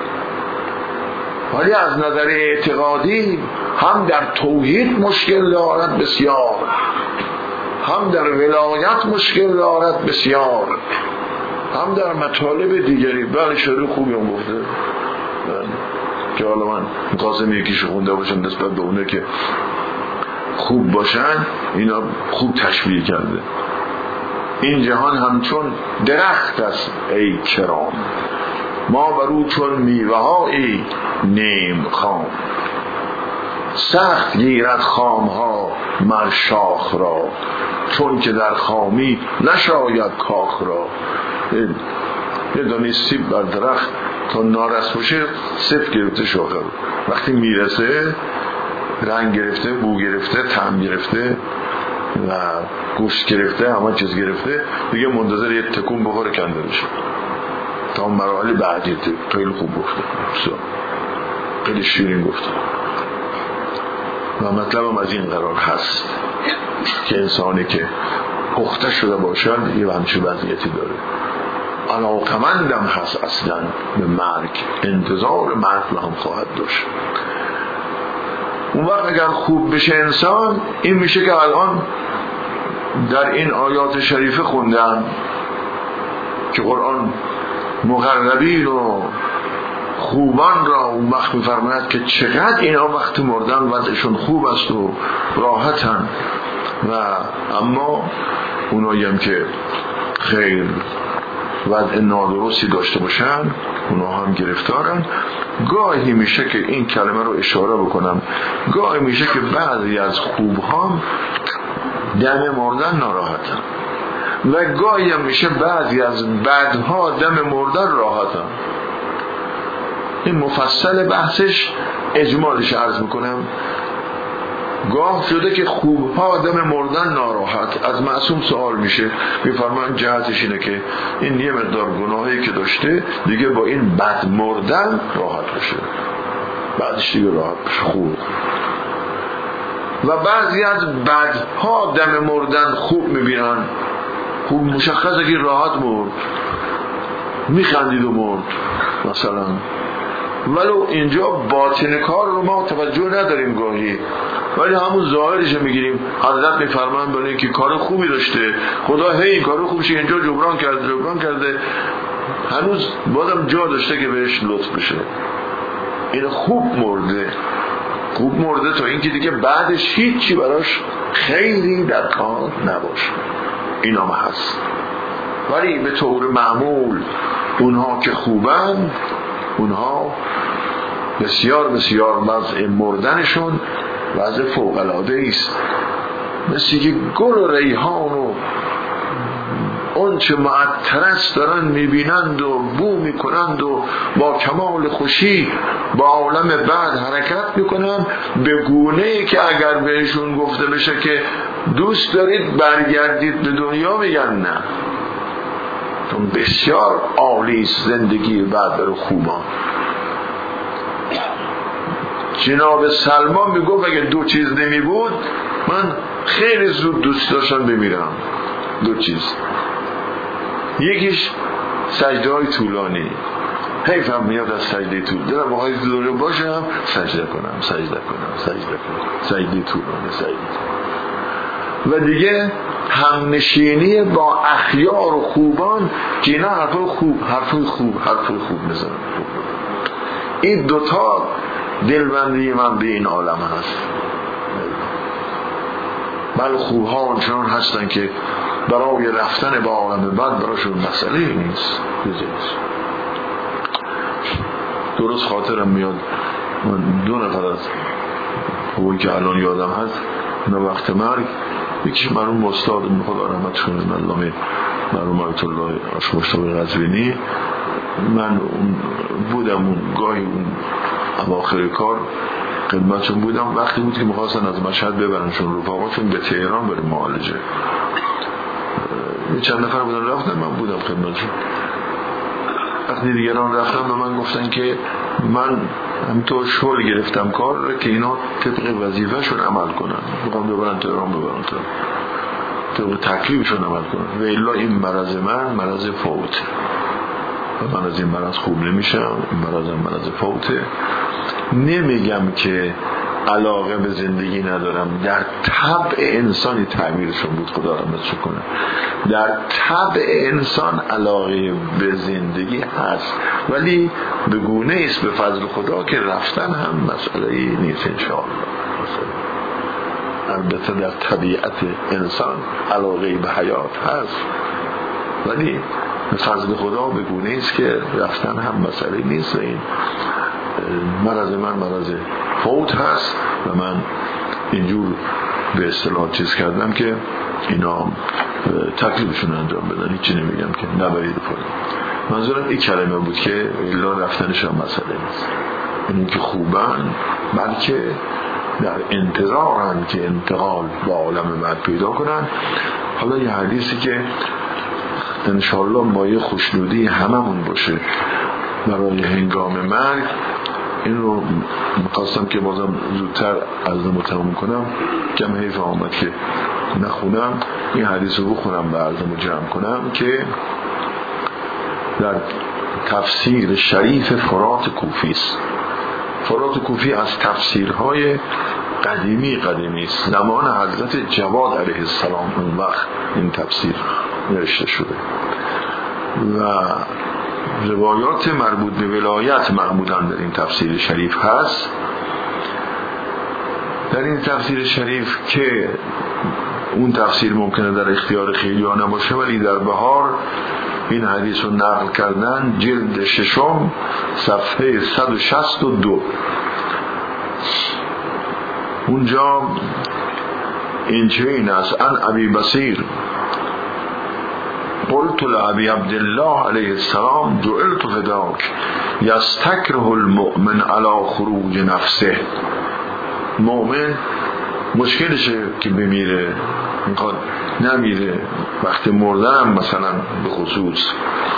ولی از نظر اعتقادی هم در توحید مشکل دارد بسیار، هم در ولایت مشکل دارد بسیار، هم در مطالب دیگری. بله شعر خوبی هم گفته که حالا من می‌خواستم یکیشو خونده باشم نسبت به اونه که خوب باشن، اینا خوب تشبیه کرده. این جهان همچون درخت است ای کرام، ما برو چون میوه های نیم خام، سخت گیرد خام ها مر شاخ را، چون که در خامی نشاید کاخ را. یه دانه سیب بر درخت تا نارس باشه سفت گرفته شاخه، وقتی میرسه رنگ گرفته، بو گرفته، طعم گرفته، و گوشت گرفته، همه چیز گرفته، دیگه منتظر یه تکون بخوره کنده بشه تا مراحل بعدی. خیلی خوب گفته، خیلی شیرین گفته و مطلبم از این قرار هست که انسانی که پخته شده باشد یه همچین وضعیتی داره، علاقمندم هست اصلا به مرگ، انتظار مرگ رو هم خواهد داشت. اون وقت اگر خوب بشه انسان، این میشه که الان در این آیات شریفه خوندن که قرآن مقربین و خوبان را اون وقت میفرماید که چقدر اینا وقت مردن وضعشون خوب است و راحتن، و اما اونایی هم که خیر وضع نادرستی داشته باشن اونا هم گرفتارن. گاهی میشه که این کلمه رو اشاره بکنم، گاهی میشه که بعضی از خوب هم دم مردن ناراحتن و گاهی هم میشه بعضی از بدها دم مردن راحتن. این مفصل بحثش اجمالش عرض میکنم. گاه شده که خوبها دم مردن ناراحت. از معصوم سوال میشه، میفرمان جهتش اینه که این یه مقدار گناهی که داشته دیگه با این بد مردن راحت بشه، بعدش دیگه راحت بشه خوب. و بعضی از بدها دم مردن خوب میبینن، خوب مشخصه که راحت مرد، میخندید و مرد مثلا، ولو اینجا باطن کار رو ما توجه نداریم گاهی، ولی همون ظاهرش میگیریم. حضرت میفرمان برای که کار خوبی داشته، خدا هی این کار خوبش اینجا جبران کرده جبران کرده هنوز بازم جا داشته که بهش لطف بشه. این خوب مرده، خوب مرده تا اینکه دیگه بعدش هیچی براش خیلی در کار نباشه. این هم هست. ولی به طور معمول اونها که خوبن، اونها بسیار بسیار وضع مردنشون وضع فوق‌العاده است، مثل که گل و ریحان و اون چه معطر است دارن میبینند و بو میکنند و با کمال خوشی با عالم بعد حرکت میکنند، به گونه‌ای که اگر بهشون گفته بشه که دوست دارید برگردید به دنیا، میگن نه، چون بسیار عالی است زندگی بعد برای خوبان. جناب سلمان میگفت اگه دو چیز نمی بود من خیلی زود دوست داشتم بمیرم. دو چیز، یکیش سجده های طولانی، حیفم میاد از سجده طول، دلم بخوای دنیا باشم سجده کنم سجده کنم سجده کنم سجده طولانی سجده. و دیگه همنشینی با اخیار و خوبان که اینا حرفای خوب حرفای خوب حرفای خوب میزنن. این دوتا دلبندی من به این عالم هست. بله خوبها آنچنان هستن که برای رفتن به عالم بعد براشون مسئله نیست. درست خاطرم میاد من دو نفر از خوبی که الان یادم هست نه وقت مرگ، یکیش مرحوم استاد خدا رحمتش کنه علامه مرحوم آیت الله آش مشتاق قزوینی، من بودم اون گاهی اون اواخر کار خدمتشون بودم، وقتی بود که می‌خواستن از مشهد ببرنشون رفقاشون به تهران برای معالجه، چند نفر بودن رفتن، من بودم خدمتشون. وقتی دیگران رفتن به من گفتن که من همینطور شغل گرفتم کار رو که اینا طبق وظیفه‌شون عمل کنن، میخوام ببرن تهران ببرن تهران طبق تکلیفشون عمل کنن، و الا این مرض من مرض فوته و من از این مرض خوب نمیشم، این مرض هم مرض فوته. نمیگم که علاقه به زندگی ندارم، در طبع انسانی تعمیرشون بود خدا رحمتش کنه، در طبع انسان علاقه به زندگی هست، ولی به گونه است به فضل خدا که رفتن هم مسئله نیست انشاءالله. البته در طبیعت انسان علاقه به حیات هست، ولی به فضل خدا به گونه است که رفتن هم مسئله نیست. این مرض من مرض فوت هست و من اینجور به اصطلاح چیز کردم که اینا تکلیفشون انجام بدن، هیچی نمیگم که نبرید پایین. منظورم این کلمه بود که الا رفتنش هم مسئله نیست، این که خوبن بلکه در انتظارن که انتقال با عالم بعد پیدا کنن. حالا یه حدیثی که انشاءالله مایه خوشنودی هممون باشه برای هنگام مرگ، این رو میخواستم که بازم زودتر عرضمو تموم کنم، کم حیف آمد که نخونم، این حدیث رو بخونم و عرضمو جمع کنم که در تفسیر شریف فرات کوفی است. فرات کوفی از تفسیرهای قدیمی قدیمی است، زمان حضرت جواد علیه السلام اون وقت این تفسیر نوشته شده و روایات مربوط به ولایت معمولا در این تفسیر شریف هست. در این تفسیر شریف که اون تفسیر ممکنه در اختیار خیلی ها نباشه، ولی در بهار این حدیث رو نقل کردن، جلد ششم صفحه صد و شصت و دو. اونجا این چین است: ان ابی بصیر قلت لأبي عبد الله علیه السلام جعلت فداک یستکره المؤمن علی خروج نفسه. مؤمن مشکلشه که بمیره، میخواد نمیره، وقت مردن مثلا به خصوص،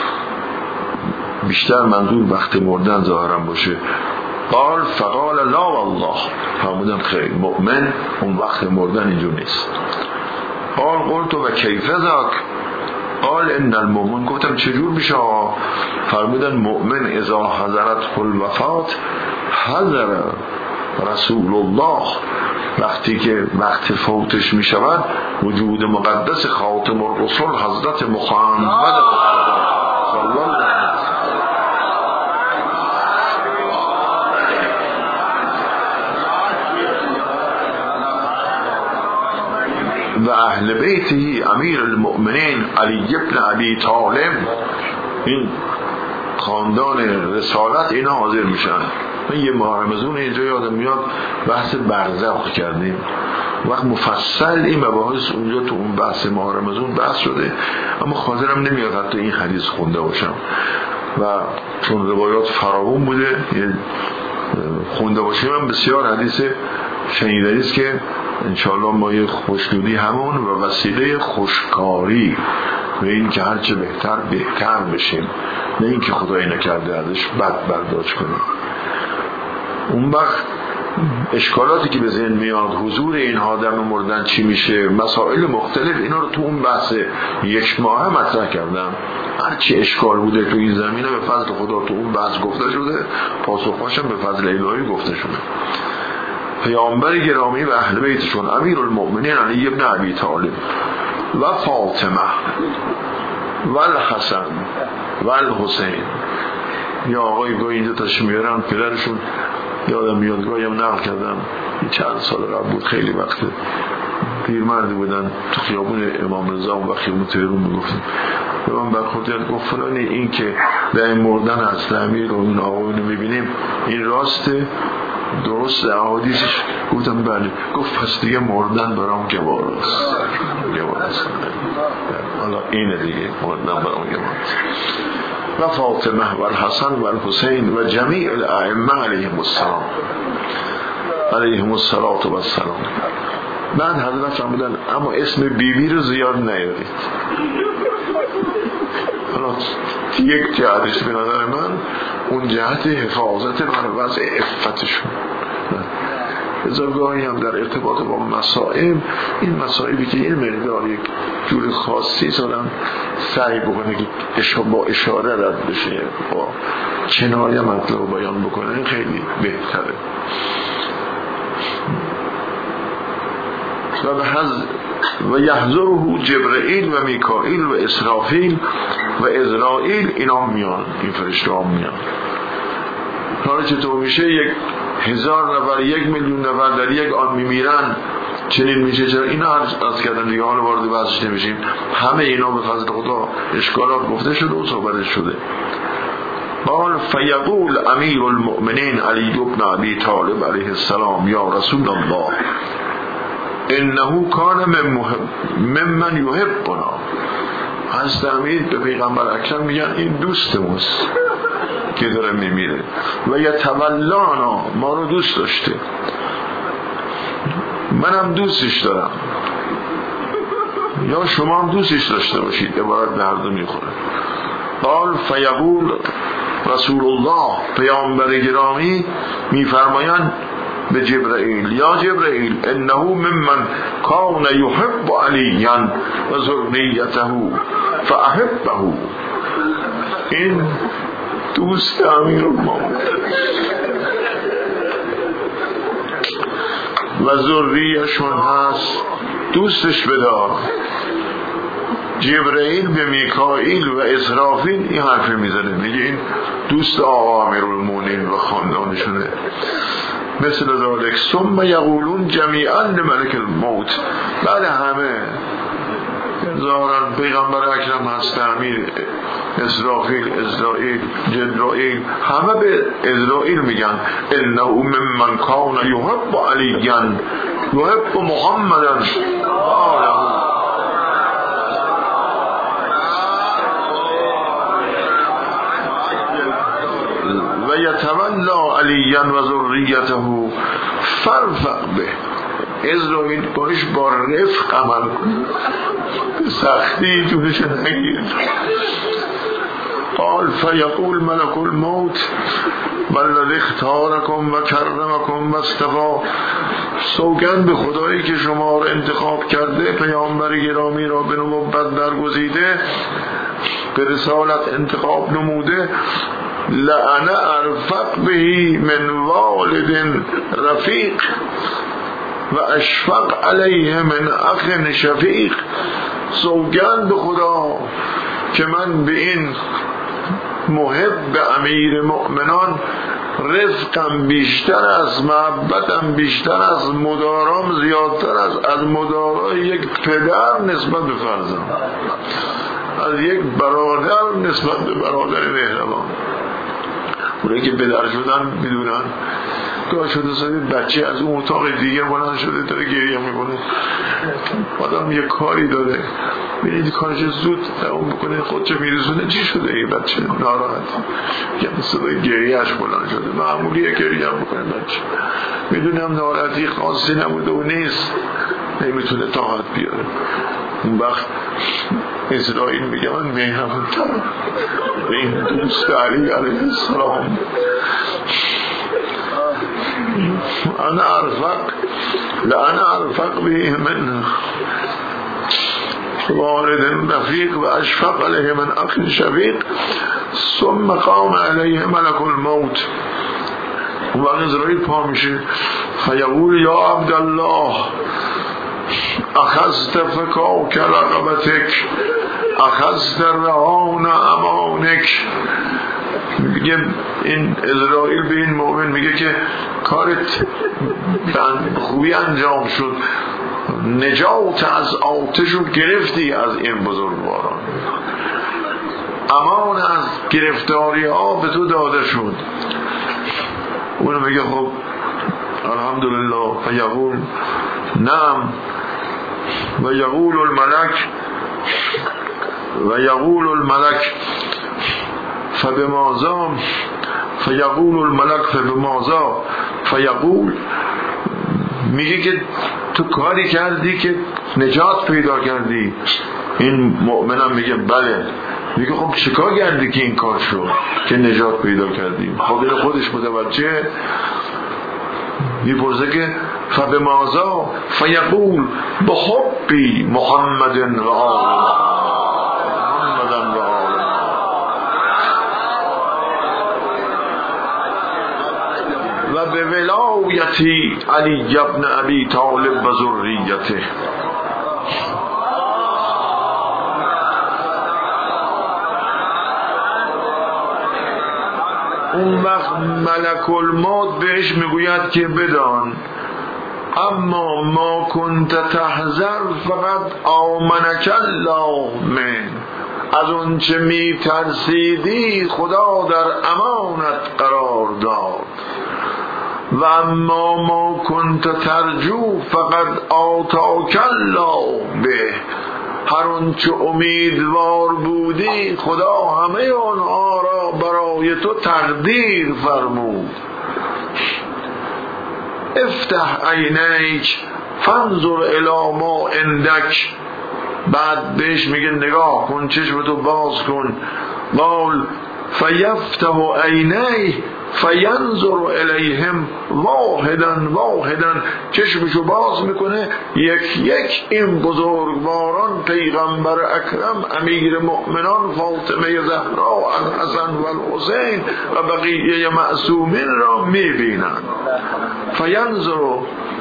بیشتر منظور وقت مردن ظاهرا باشه. قال فقال لا والله، فرمودن خیر، مؤمن اون وقت مردن اینجور نیست. قال قلت و کیف ذاک؟ قال ان المؤمن، گفتم چجور میشه؟ فرمودن مؤمن اذا حضرت الوفات حضر رسول الله، وقتی که وقت فوتش میشود وجود مقدس خاتم الرسل حضرت محمد صلی الله علیه و و اهل بیتی امیر المؤمنین علی ابن ابی طالب، این خاندان رسالت، اینا حاضر میشن. من یه ماه رمضان اینجا یادم میاد بحث برزخ کردیم، وقت مفصل این مباحث اونجا تو اون بحث ماه رمضان بحث شده، اما خاطرم نمیاد حتی این حدیث خونده باشم و چون روایات فراوان بوده خونده باشیم. من بسیار حدیث شنیدنی است که انشاءالله مایه خوشنودی همون و وسیله خوشکاری و این که هرچه بهتر بهتر بشیم، نه این که خدایی نکرده ازش بد برداشت کنیم. اون وقت اشکالاتی که به ذهن میاد، حضور اینها در مردن چی میشه، مسائل مختلف، اینا رو تو اون بحث یک ماه مطرح کردم. هرچی اشکال بوده تو این زمینه به فضل خدا تو اون بحث گفته شده، پاسخهاشم به فضل الهی گفته شده. پیامبر گرامی و اهل بیتشون امیر المؤمنین علی ابن ابی طالب و فاطمه و الحسن و الحسین، یا آقای گاهی اینجا تشریف میارن، پدرشون یادم میاد گاهی هم نقل کردم چند سال قبل بود، خیلی وقته، پیرمردی بودن تو خیابون امام رضا و خیابون تهران میگفتن به من برخورد گفت فلانی این که در مردن از امیر و این آقایونو میبینیم این راسته؟ درست احادیثش؟ گفتم بله. گفت پس دیگه مردن برام گواراست. گواراست حالا اینه دیگه، مردن برام گواراست. و فاطمه و الحسن و الحسین و جمیع الائمه علیهم السلام علیهم الصلاة و السلام. من حضرت فرمودن اما اسم بیبی رو زیاد نیارید. حالا یک جهتش به نظر من اون جهت حفاظت بر وضع عفتشون، ازاگاهی هم در ارتباط با مسائل، این مسائلی که این مقدار یک جور خاصی سالم سعی بکنه که با اشاره رد بشه، با کنایه مطلب بیان بکنه، خیلی بهتره. و به حض و یحضره جبرئیل و میکائیل و اسرافیل و ازرائیل، اینا میان، این فرشته ها میان. حالا چطور میشه یک هزار نفر، یک میلیون نفر در یک آن میمیرن، چنین میشه؟ چرا اینا از کردن دیگه، حالا وارد بحثش نمیشیم. همه اینا به فضل خدا اشکالات گفته شده و صحبتش شده. قال فیقول امیر المؤمنین علی بن ابی طالب علیه السلام یا رسول الله انه کان ممن یحبنا. از امید به پیغمبر اکرم میگن این دوستموست که داره میمیره و یتولانا، ما رو دوست داشته. منم دوستش دارم یا شما هم دوستش داشته باشید، عبارت به هر دو میخوره. قال فیقول رسول الله، پیامبر گرامی میفرمایند به جبرائیل یا جبرائیل انه ممن کان یحب علیا و ذریته فاحبه، این دوست امیرالمومنین و ذریه‌شون هست، دوستش بدار. جبرائیل به میکائیل و اسرافیل این حرف میزنه، میگه این دوست آقا امیرالمومنین و خاندانشونه. مثل ذالک ثم یقولون جمیعا لملک الموت، بعد همه ظاهرا پیغمبر اکرم هست، امیر اسرافیل اسرائیل جبرائیل همه به اسرائیل میگن انه ممن کان یحب علیا یحب محمدا و یتولا علیا و ذریته فرفق به. اسرائیل باش با رفق عمل کن، سختی جونش نگیر. قال فیقول ملک الموت والذی اختارکم و کرمکم و اصطفا، سوگند به خدایی که شما را انتخاب کرده، پیامبر گرامی را به نبوت درگزیده، به رسالت انتخاب نموده. لعنه ارفق بهی من والد رفیق و اشفق علیه من اخ شفیق، سوگند به خدا که من به این محب امیر مؤمنان رفقم بیشتر از محبتم بیشتر از مدارام زیادتر از از مدارای یک پدر نسبت به فرزند، از یک برادر نسبت به برادر مهربان. اونایی که پدر شدن میدونن گاه شده سادید بچه از اون اتاق دیگه بلند شده داره گریه میکنه، آدم یه کاری داره بینید کارش زود تمام بکنه خودش میرسونه، چی شده این بچه ناراحت یه صدای گریهش بلند شده، معمولیه گریه هم بکنه بچه، میدونم ناراحتی خاصی نبوده و نیست نمیتونه طاقت بیاره. اون وقت اسرائیل میگه من مهربان ترم به این دوست علی علیه السلام، انا ارفق لأنا ارفق به من والد رفیق و اشفق علیه من اخ شفیق. ثم قام علیه ملک الموت، اون وقت اسرائیل پا میشه فیقول یا عبدالله اخذت فکاک رقبتک اخذت رهان امانک. میگه این اسرائیل به این مؤمن میگه که کارت خوبی انجام شد، نجات از آتش رو گرفتی از این بزرگواران، امان از گرفتاری ها به تو داده شد. اونو میگه خب الحمدلله. فیقول نعم و یقول الملک و یقول الملک فبماذا فیقول الملک فبماذا فیقول، میگه که تو کاری کردی که نجات پیدا کردی. این مؤمنم میگه بله. میگه خب چیکار کردی که این کار شد که نجات پیدا کردی؟ خب خودش متوجه میپرسه که فبماذا فیقول بحبی محمد و آل محمد و آل و به ولایتی علی ابن ابی طالب و ذریته. اون وقت ملک الموت بهش میگوید که بدان اما ما کنت تحذر فقط آمنک الله من، از اون چه می ترسیدی خدا در امانت قرار داد. و اما ما کنت ترجو فقط آتاک الله به، هر اون چه امیدوار بودی خدا همه اونها را برای تو تقدیر فرمود. افتح عینیک فانظر الی ما عندک، بعد بهش میگه نگاه کن، چشمتو باز کن. قال فیفتح عینیه فینظر الیهم واحدا واحدا، چشمشو باز میکنه یک یک این بزرگواران، پیغمبر اکرم، امیر مؤمنان، فاطمه زهرا، الحسن و الحسین و بقیه معصومین را میبینند. فینظر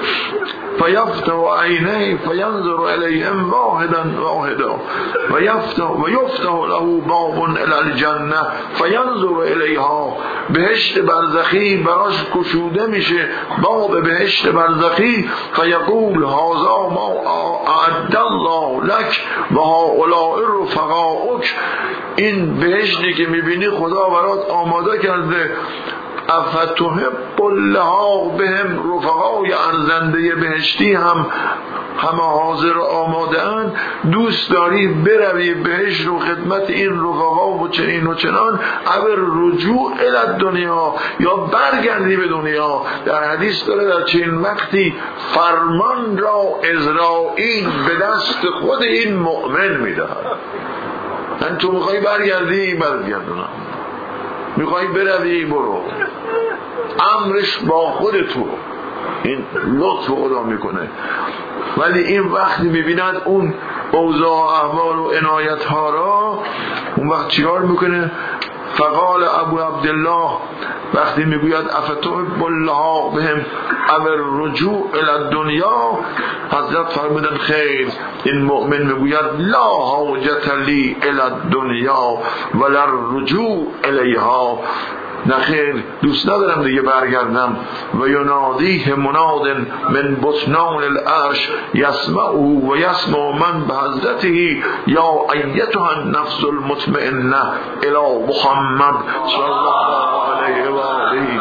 فیفتح عینیه فینظر الیهم واحدا واحدا و یفتح و یفتح له باب الی الجنه فینظر الیها، بهشت برزخی براش گشوده میشه، باب بهشت برزخی. فیقول هذا ما اعد الله لک و هؤلاء رفقاؤک، این بهشتی که میبینی خدا برات آماده کرده. افتحب اللحاق بهم، رفقای ارزنده بهشتی هم همه حاضر آماده ان، دوست داری بروی بهشت و خدمت این رفقا و چنین و چنان، او رجوع الی دنیا، یا برگردی به دنیا. در حدیث داره در چنین وقتی فرمان را عزرائیل به دست خود این مؤمن میدهد. من تو میخوای برگردی برگردونم، میخوای بروی برو، امرش با خود تو، این لطف خدا میکنه. ولی این وقتی میبیند اون اوضاع احوال و عنایت ها را، اون وقت چیکار میکنه؟ فقال ابو عبدالله، وقتی میگوید افتحب اللحاق بهم او رجوع الی الدنیا، حضرت فرمودن خیر، این مؤمن میگوید لا حاجت لی الی الدنیا ولا الرجوع الیها، نخیر دوست ندارم دیگه برگردم. و ینادیه مناد من بطنان العرش یسمعه و یسمع من به حضرته یا ایتها النفس المطمئنه الی محمد صلی الله علیه و آله.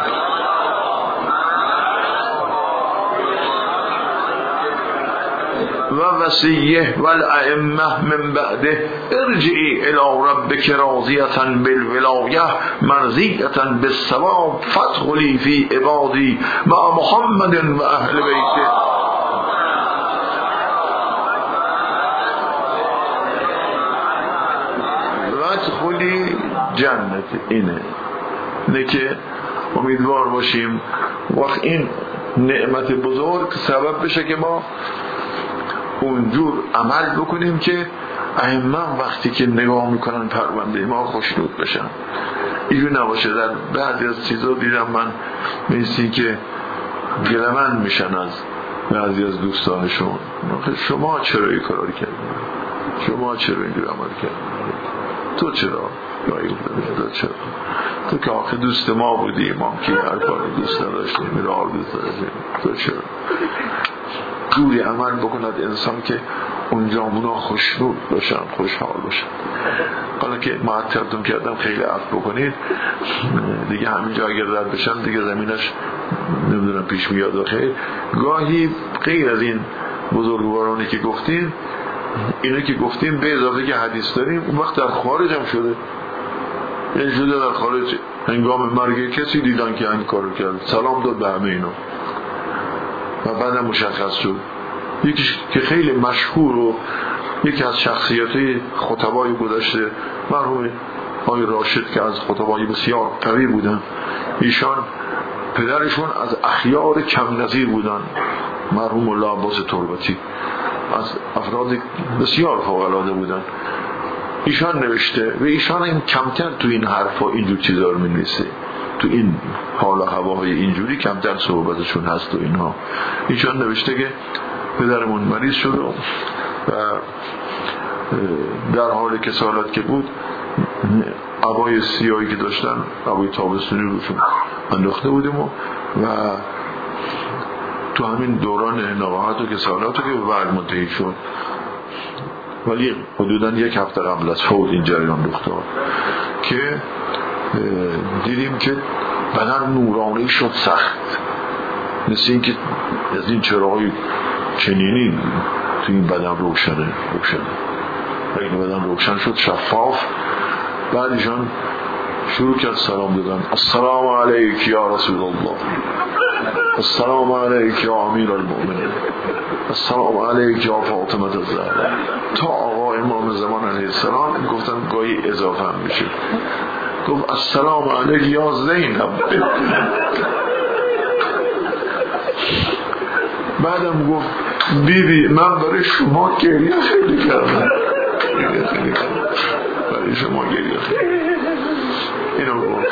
و وصیه و الائمه من بعده ارجعی الی ربک راضیة بالولایه مرضیة بالثواب فادخلی فی عبادی مع محمد و اهل بیته. وادخلی جنت، اینه نه که امیدوار باشیم وقت این نعمت بزرگ سبب بشه که ما اونجور عمل بکنیم که ائمه وقتی که نگاه میکنن پرونده ما خوشنود بشن. اینجور نباشه. در بعضی از چیزا دیدم من مثل که گلمن میشن از بعضی از دوستانشون، شما چرا این کار کردی؟ شما چرا اینجور عمل کردی؟ تو چرا؟ تو چرا؟ تو که آخه دوست ما بودی، ما که هر کار دوست نداشتیم، میرار دوست داشتیم، تو چرا؟ جوری عمل بکند انسان که اونجا اونا خوشنود باشن، خوشحال باشن. حالا که معطلتون کردم خیلی عفو بکنید دیگه، همینجا اگر رد بشن دیگه زمینش نمیدونم پیش میاد و خیر. گاهی غیر از این بزرگوارانی که گفتیم، اینو که گفتیم به اضافه که حدیث داریم، اون وقت در خارج هم شده، این شده در خارج هنگام مرگ کسی دیدن که این کارو کرد، سلام داد به همه اینا و بعدم مشخص شد. یکیش که خیلی مشهور و یکی از شخصیت خطبای گذشته مرحوم آقای راشد که از خطبای بسیار قوی بودن، ایشان پدرشون از اخیار کم نظیر بودن، مرحوم الله عباس تربتی، از افراد بسیار فوق العاده بودن. ایشان نوشته و ایشان این کمتر تو این حرفا اینجور چیزا رو می‌نویسه، تو این حال و هواهای اینجوری کمتر صحبتشون هست و اینها. ایشان نوشته که پدرمون مریض شد و در حال کسالت که بود عبای سیاهی که داشتن، عبای تابستونی روشون انداخته بودیم و, و تو همین دوران نقاهت و کسالت که بعد منتهی شد، ولی حدوداً یک هفته قبل از فوت این جریان رخ داد که دیدیم که بدن نورانی شد سخت، مثل این که از این چراغای چنینی تو این بدن روشنه روشنه این بدن روشن شد شفاف. بعدشان شروع کرد سلام دادن، السلام علیک یا رسول الله. السلام علیک یا امیر المؤمنین، السلام علیک یا فاطمه الزهرا، تا آقا امام زمان علیه السلام. گفتم گاهی اضافه هم میشه، گفت السلام علیک یا زینب. بعدم گفت بیبی من برای شما گریه خیلی کردم، گریه خیلی کردم برای شما گریه خیلی. اینو گفت.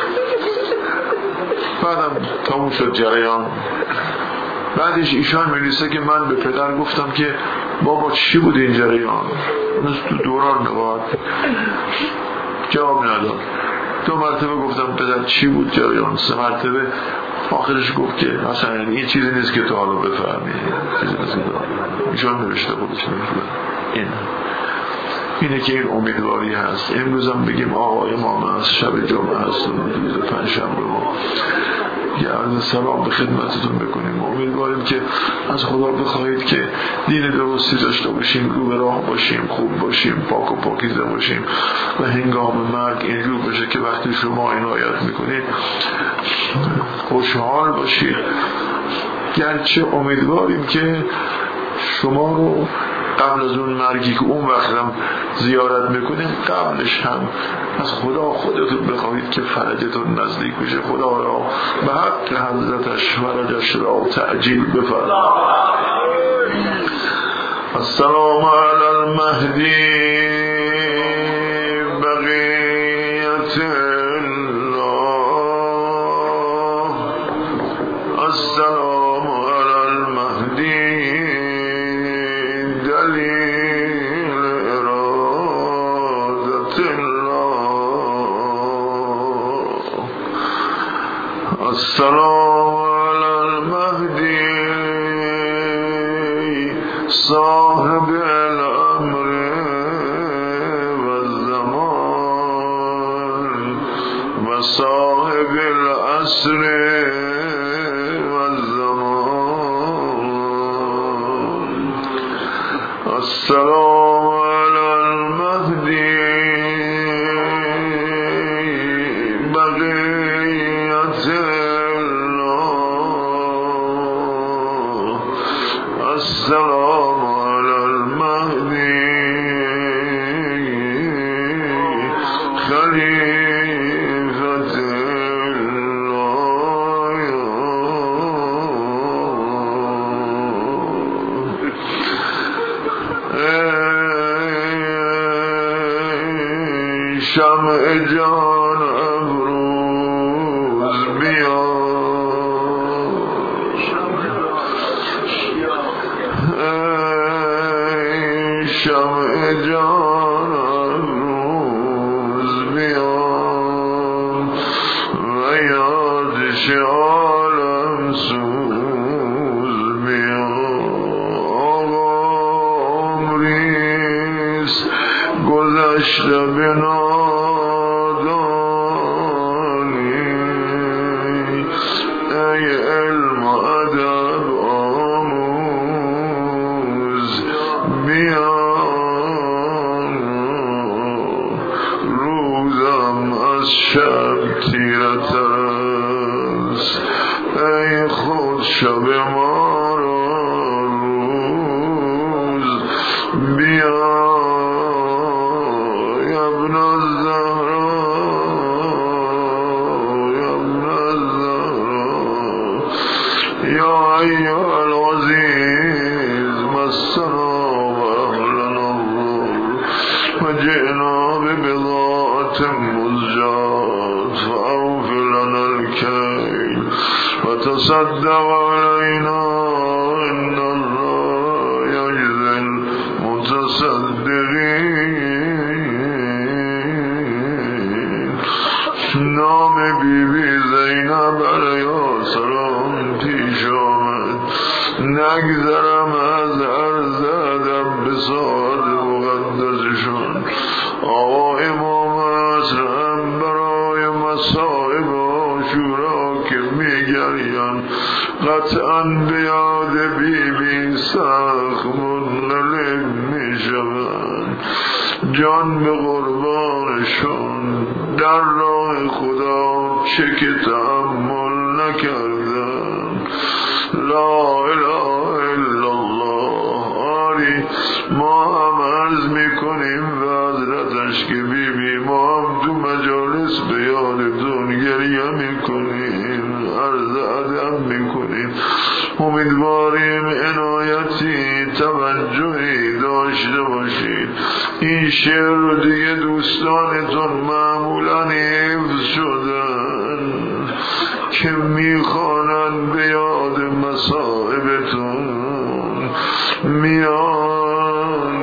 بعدم تموم شد جریان. بعدش ایشان می‌نویسه که من به پدر گفتم که بابا چی بود این جریان؟ مثل تو دوران نباد. جواب نداد. دو مرتبه گفتم پدر چی بود جریان؟ سه مرتبه. آخرش گفت که مثلا این چیزی نیست که تو حالا بفهمی، چیزی نیست که تو حالا. ایشان نوشته خودش نوشته. این اینه که این امیدواری هست. امروز هم بگیم آقا امام است، شب جمعه هست، روز پنجشنبه ما یه عرض سلام به خدمتتون بکنیم. امیدواریم که از خدا بخواهید که دین درستی داشته باشیم، رو به راه باشیم، خوب باشیم، پاک و پاکیزه باشیم و هنگام مرگ اینجور بشه که وقتی شما عنایت میکنید خوشحال باشید. گرچه امیدواریم که شما رو قبل از اون مرگی که اون وقت هم زیارت میکنیم قبلش هم از خدا خودتون بخواهید که فرجتون نزدیک بشه. خدا را به حق حضرتش فرجش را تعجیل بفرما. السلام علی المهدی بقیت الله. السلام علی المهدی السلام علی المهدی صاحب الامر و الزمان و صاحب العصر و الزمان. السلام علی المهدی بقیت السلام علی المهدی خلیفة الله. ای شمع جان ابروز بیا، شمع جان روز بیان و یادش عالم سوز بیان. آقا عمریست گذشته به نادانی، ای علم و ادب آموز بیان. شب تیرتر است، ای خود شب ما را روز بیا. ابن الزهرا ابن الزهرا یا ایها العزیز مسنا و اهلنا الضر و جئنا ببضاعة مزجاة فأوفر لنا الكيل وتصدق علينا إن الله يجزي المتصدقين. نام بی بی زینب علیها السلام پیش آمد. نگذرم از عرض ادب به ساعت مقدسشون. آقا امام هم برای مصائب عاشورا که میگریان قطعا به یاد بی بی سخت منقلب میشوند. جان به قربانشون در راه خدا چه که تحمل نکردن. لا اله الا الله. آری ما هم عرض میکنیم و حضرتش که بی بی ما هم تو مجالس به یادتون گریه میکنیم، عرض ادب میکنیم، امیدواریم عنایتی توجهی داشته باشید. این شعر رو دیگه دوستانتون معمولا حفظ شدن که میخوانن به یاد مصائبتون میان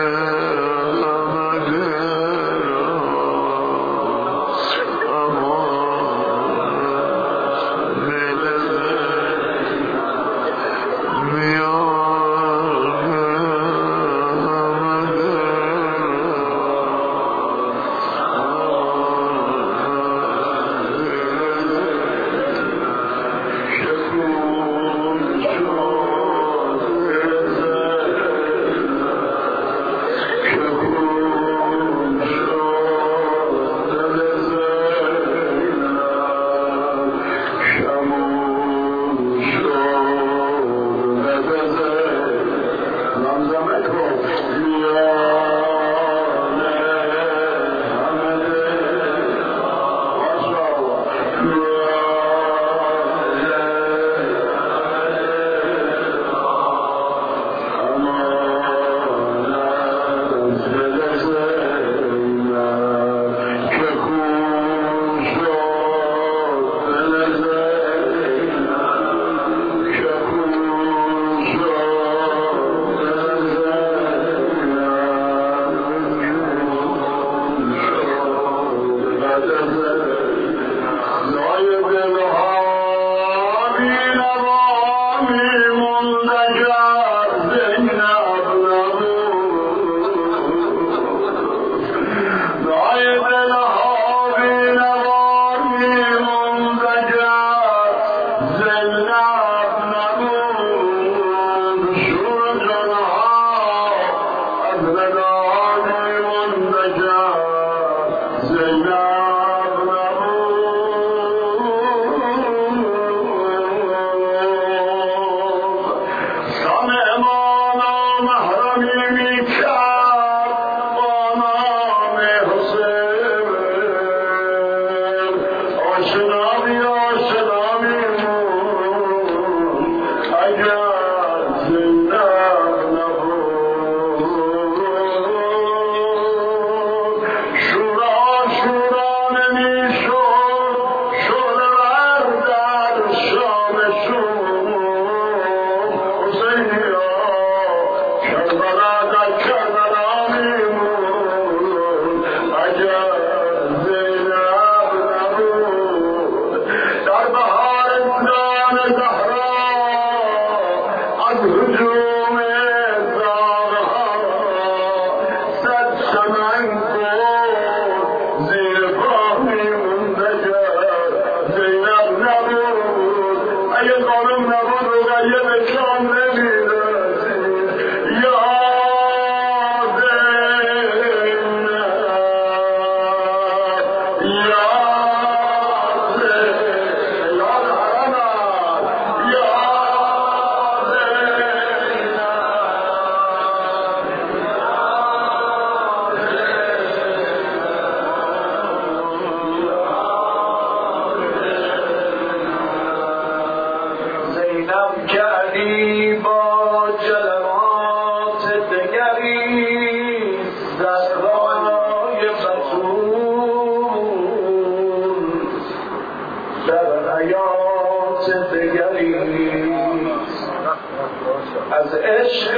از عشق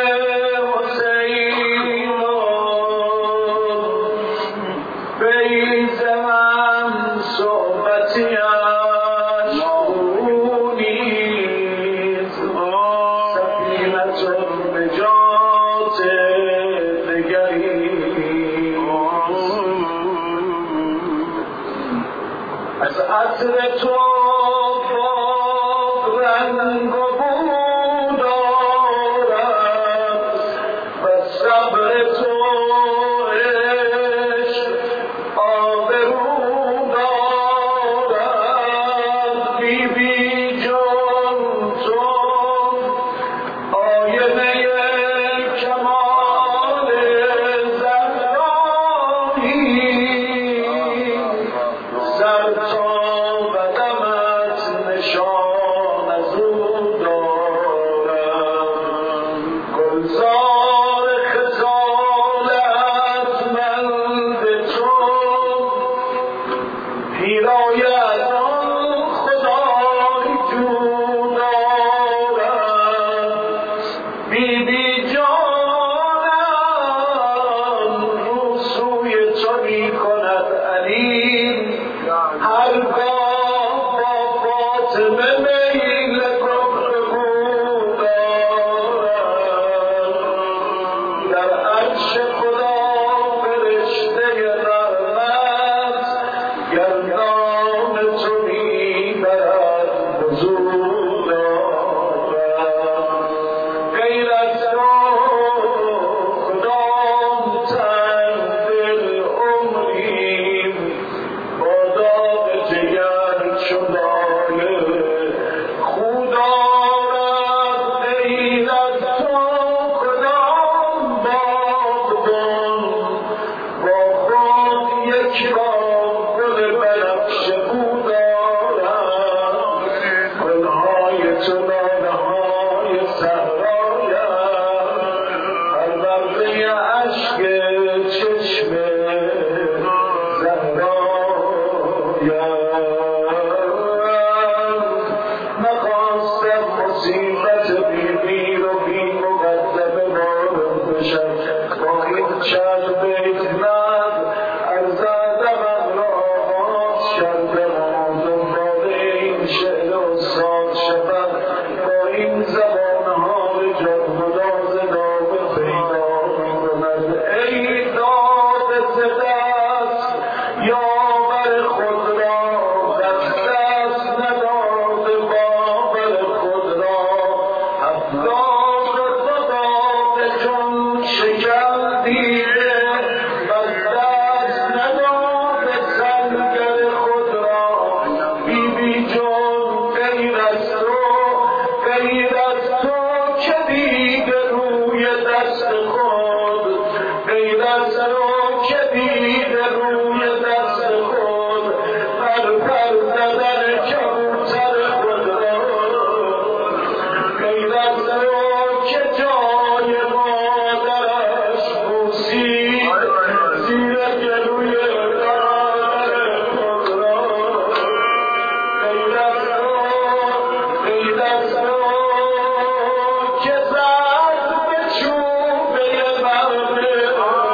حسین و بیض من صحبتیش نیست، سفینة نجات دگری از عطر تو رنگ و بو دارد و صبر تو عشق آبرو دارد. بی بی جان تو می کند علیم هرگاه با فاطمه میل گفتگو دارد در عرش خدا فرشته رحمت گردان تو می برد حضور دارد غیر از تو کدام تن دل عمریم با داغ جگر چو لاله خو دارد غیر از تو کدام باغبان با خود یک باغ گل بنفشه بو دارد گلهای تو لاله‌های صحرایم پرورده اشک چشم زهرایم نخواستم مصیبت بی میر و بی مقدمه وارد بشم با این چند بیت نظم ارزدم را آغاز کردم و دنبال این شعر استاد شدم با این زبانهای جانگداز نامه پیدا می‌کند ای داده ز دست یاور خود را دست دست نداده باور خود را افلاک تو داده چون شکر دیده بس دست نداده سنگر خود را بی بی جان غیر از تو غیر از تو که دیده روی دست خود غیر از تو که دیده روی دست خود پر پر زدن کبوتر خود را غیر از تو که جای مادرش بوسید زیر گلوی برادر خود را غیر از تو غیر از تو که زد به چوبه مرد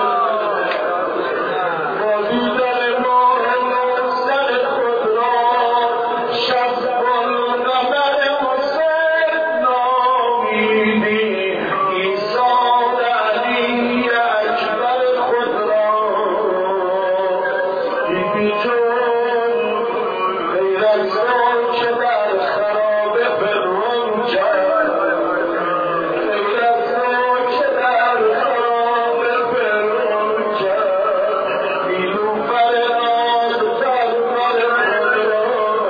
با دیدن ماه سر خود را شب گلقمر حسین نامیدی ایثار علی اکبر خود را بی بی جان غیر از تو که در خرابه پنهان کرد غیر از تو که در خرابه پنهان کرد نیلوفر ناز پرور خود را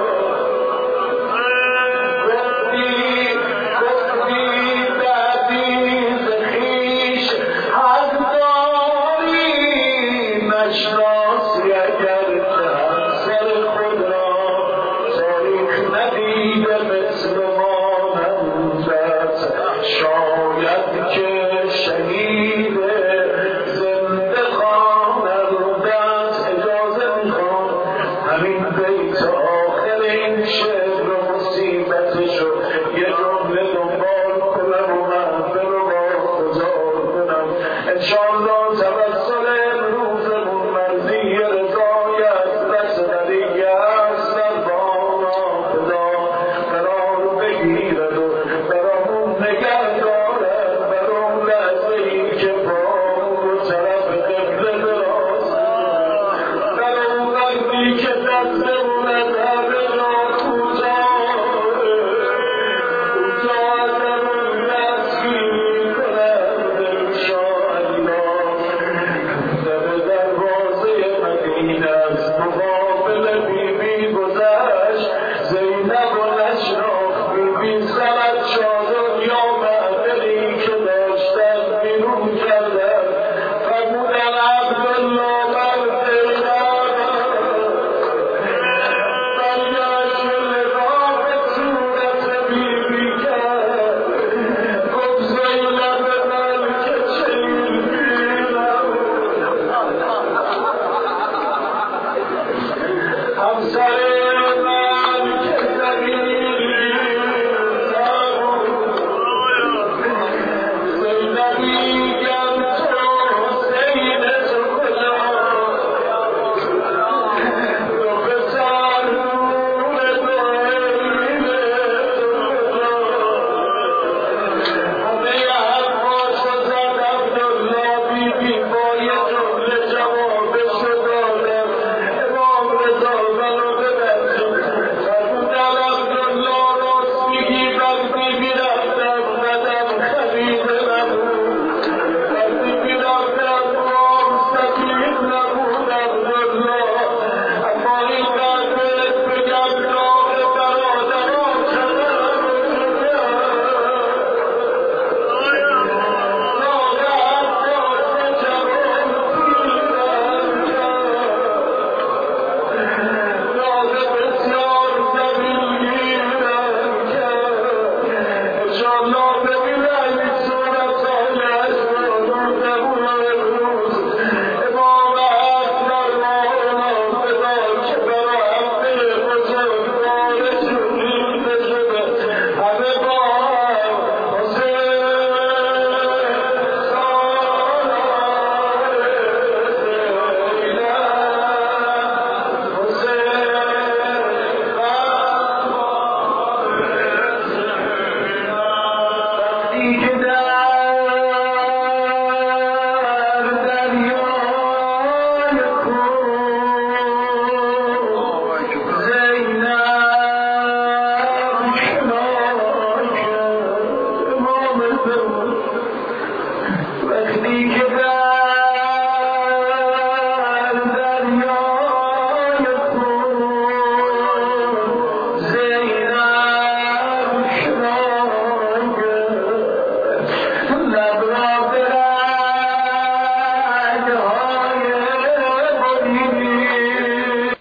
گفتی گفتی به عزیز خویش حق داری نشناسی اگر که همسر خود را تاریخ ندیده مثل مانندت شاید که شهید زنده خوانندت اجازه میخوام همین بیت آخر این شعر و مصیبتشو یه جمله دنبال کنم و محفل رو واگذار کنم انشاءالله توسل امروزمون مرضی رضای حضرت ولی اصغر بانا خدا قرار بگیرد و برامون نگه دارد بر اون لحظه ای که پامون رو طرف قبله دراز در اون وقتی که دستمون از همه جا کوتاه کوتاه ازمون دستگیر کند انشاءالله لب دروازه مدینه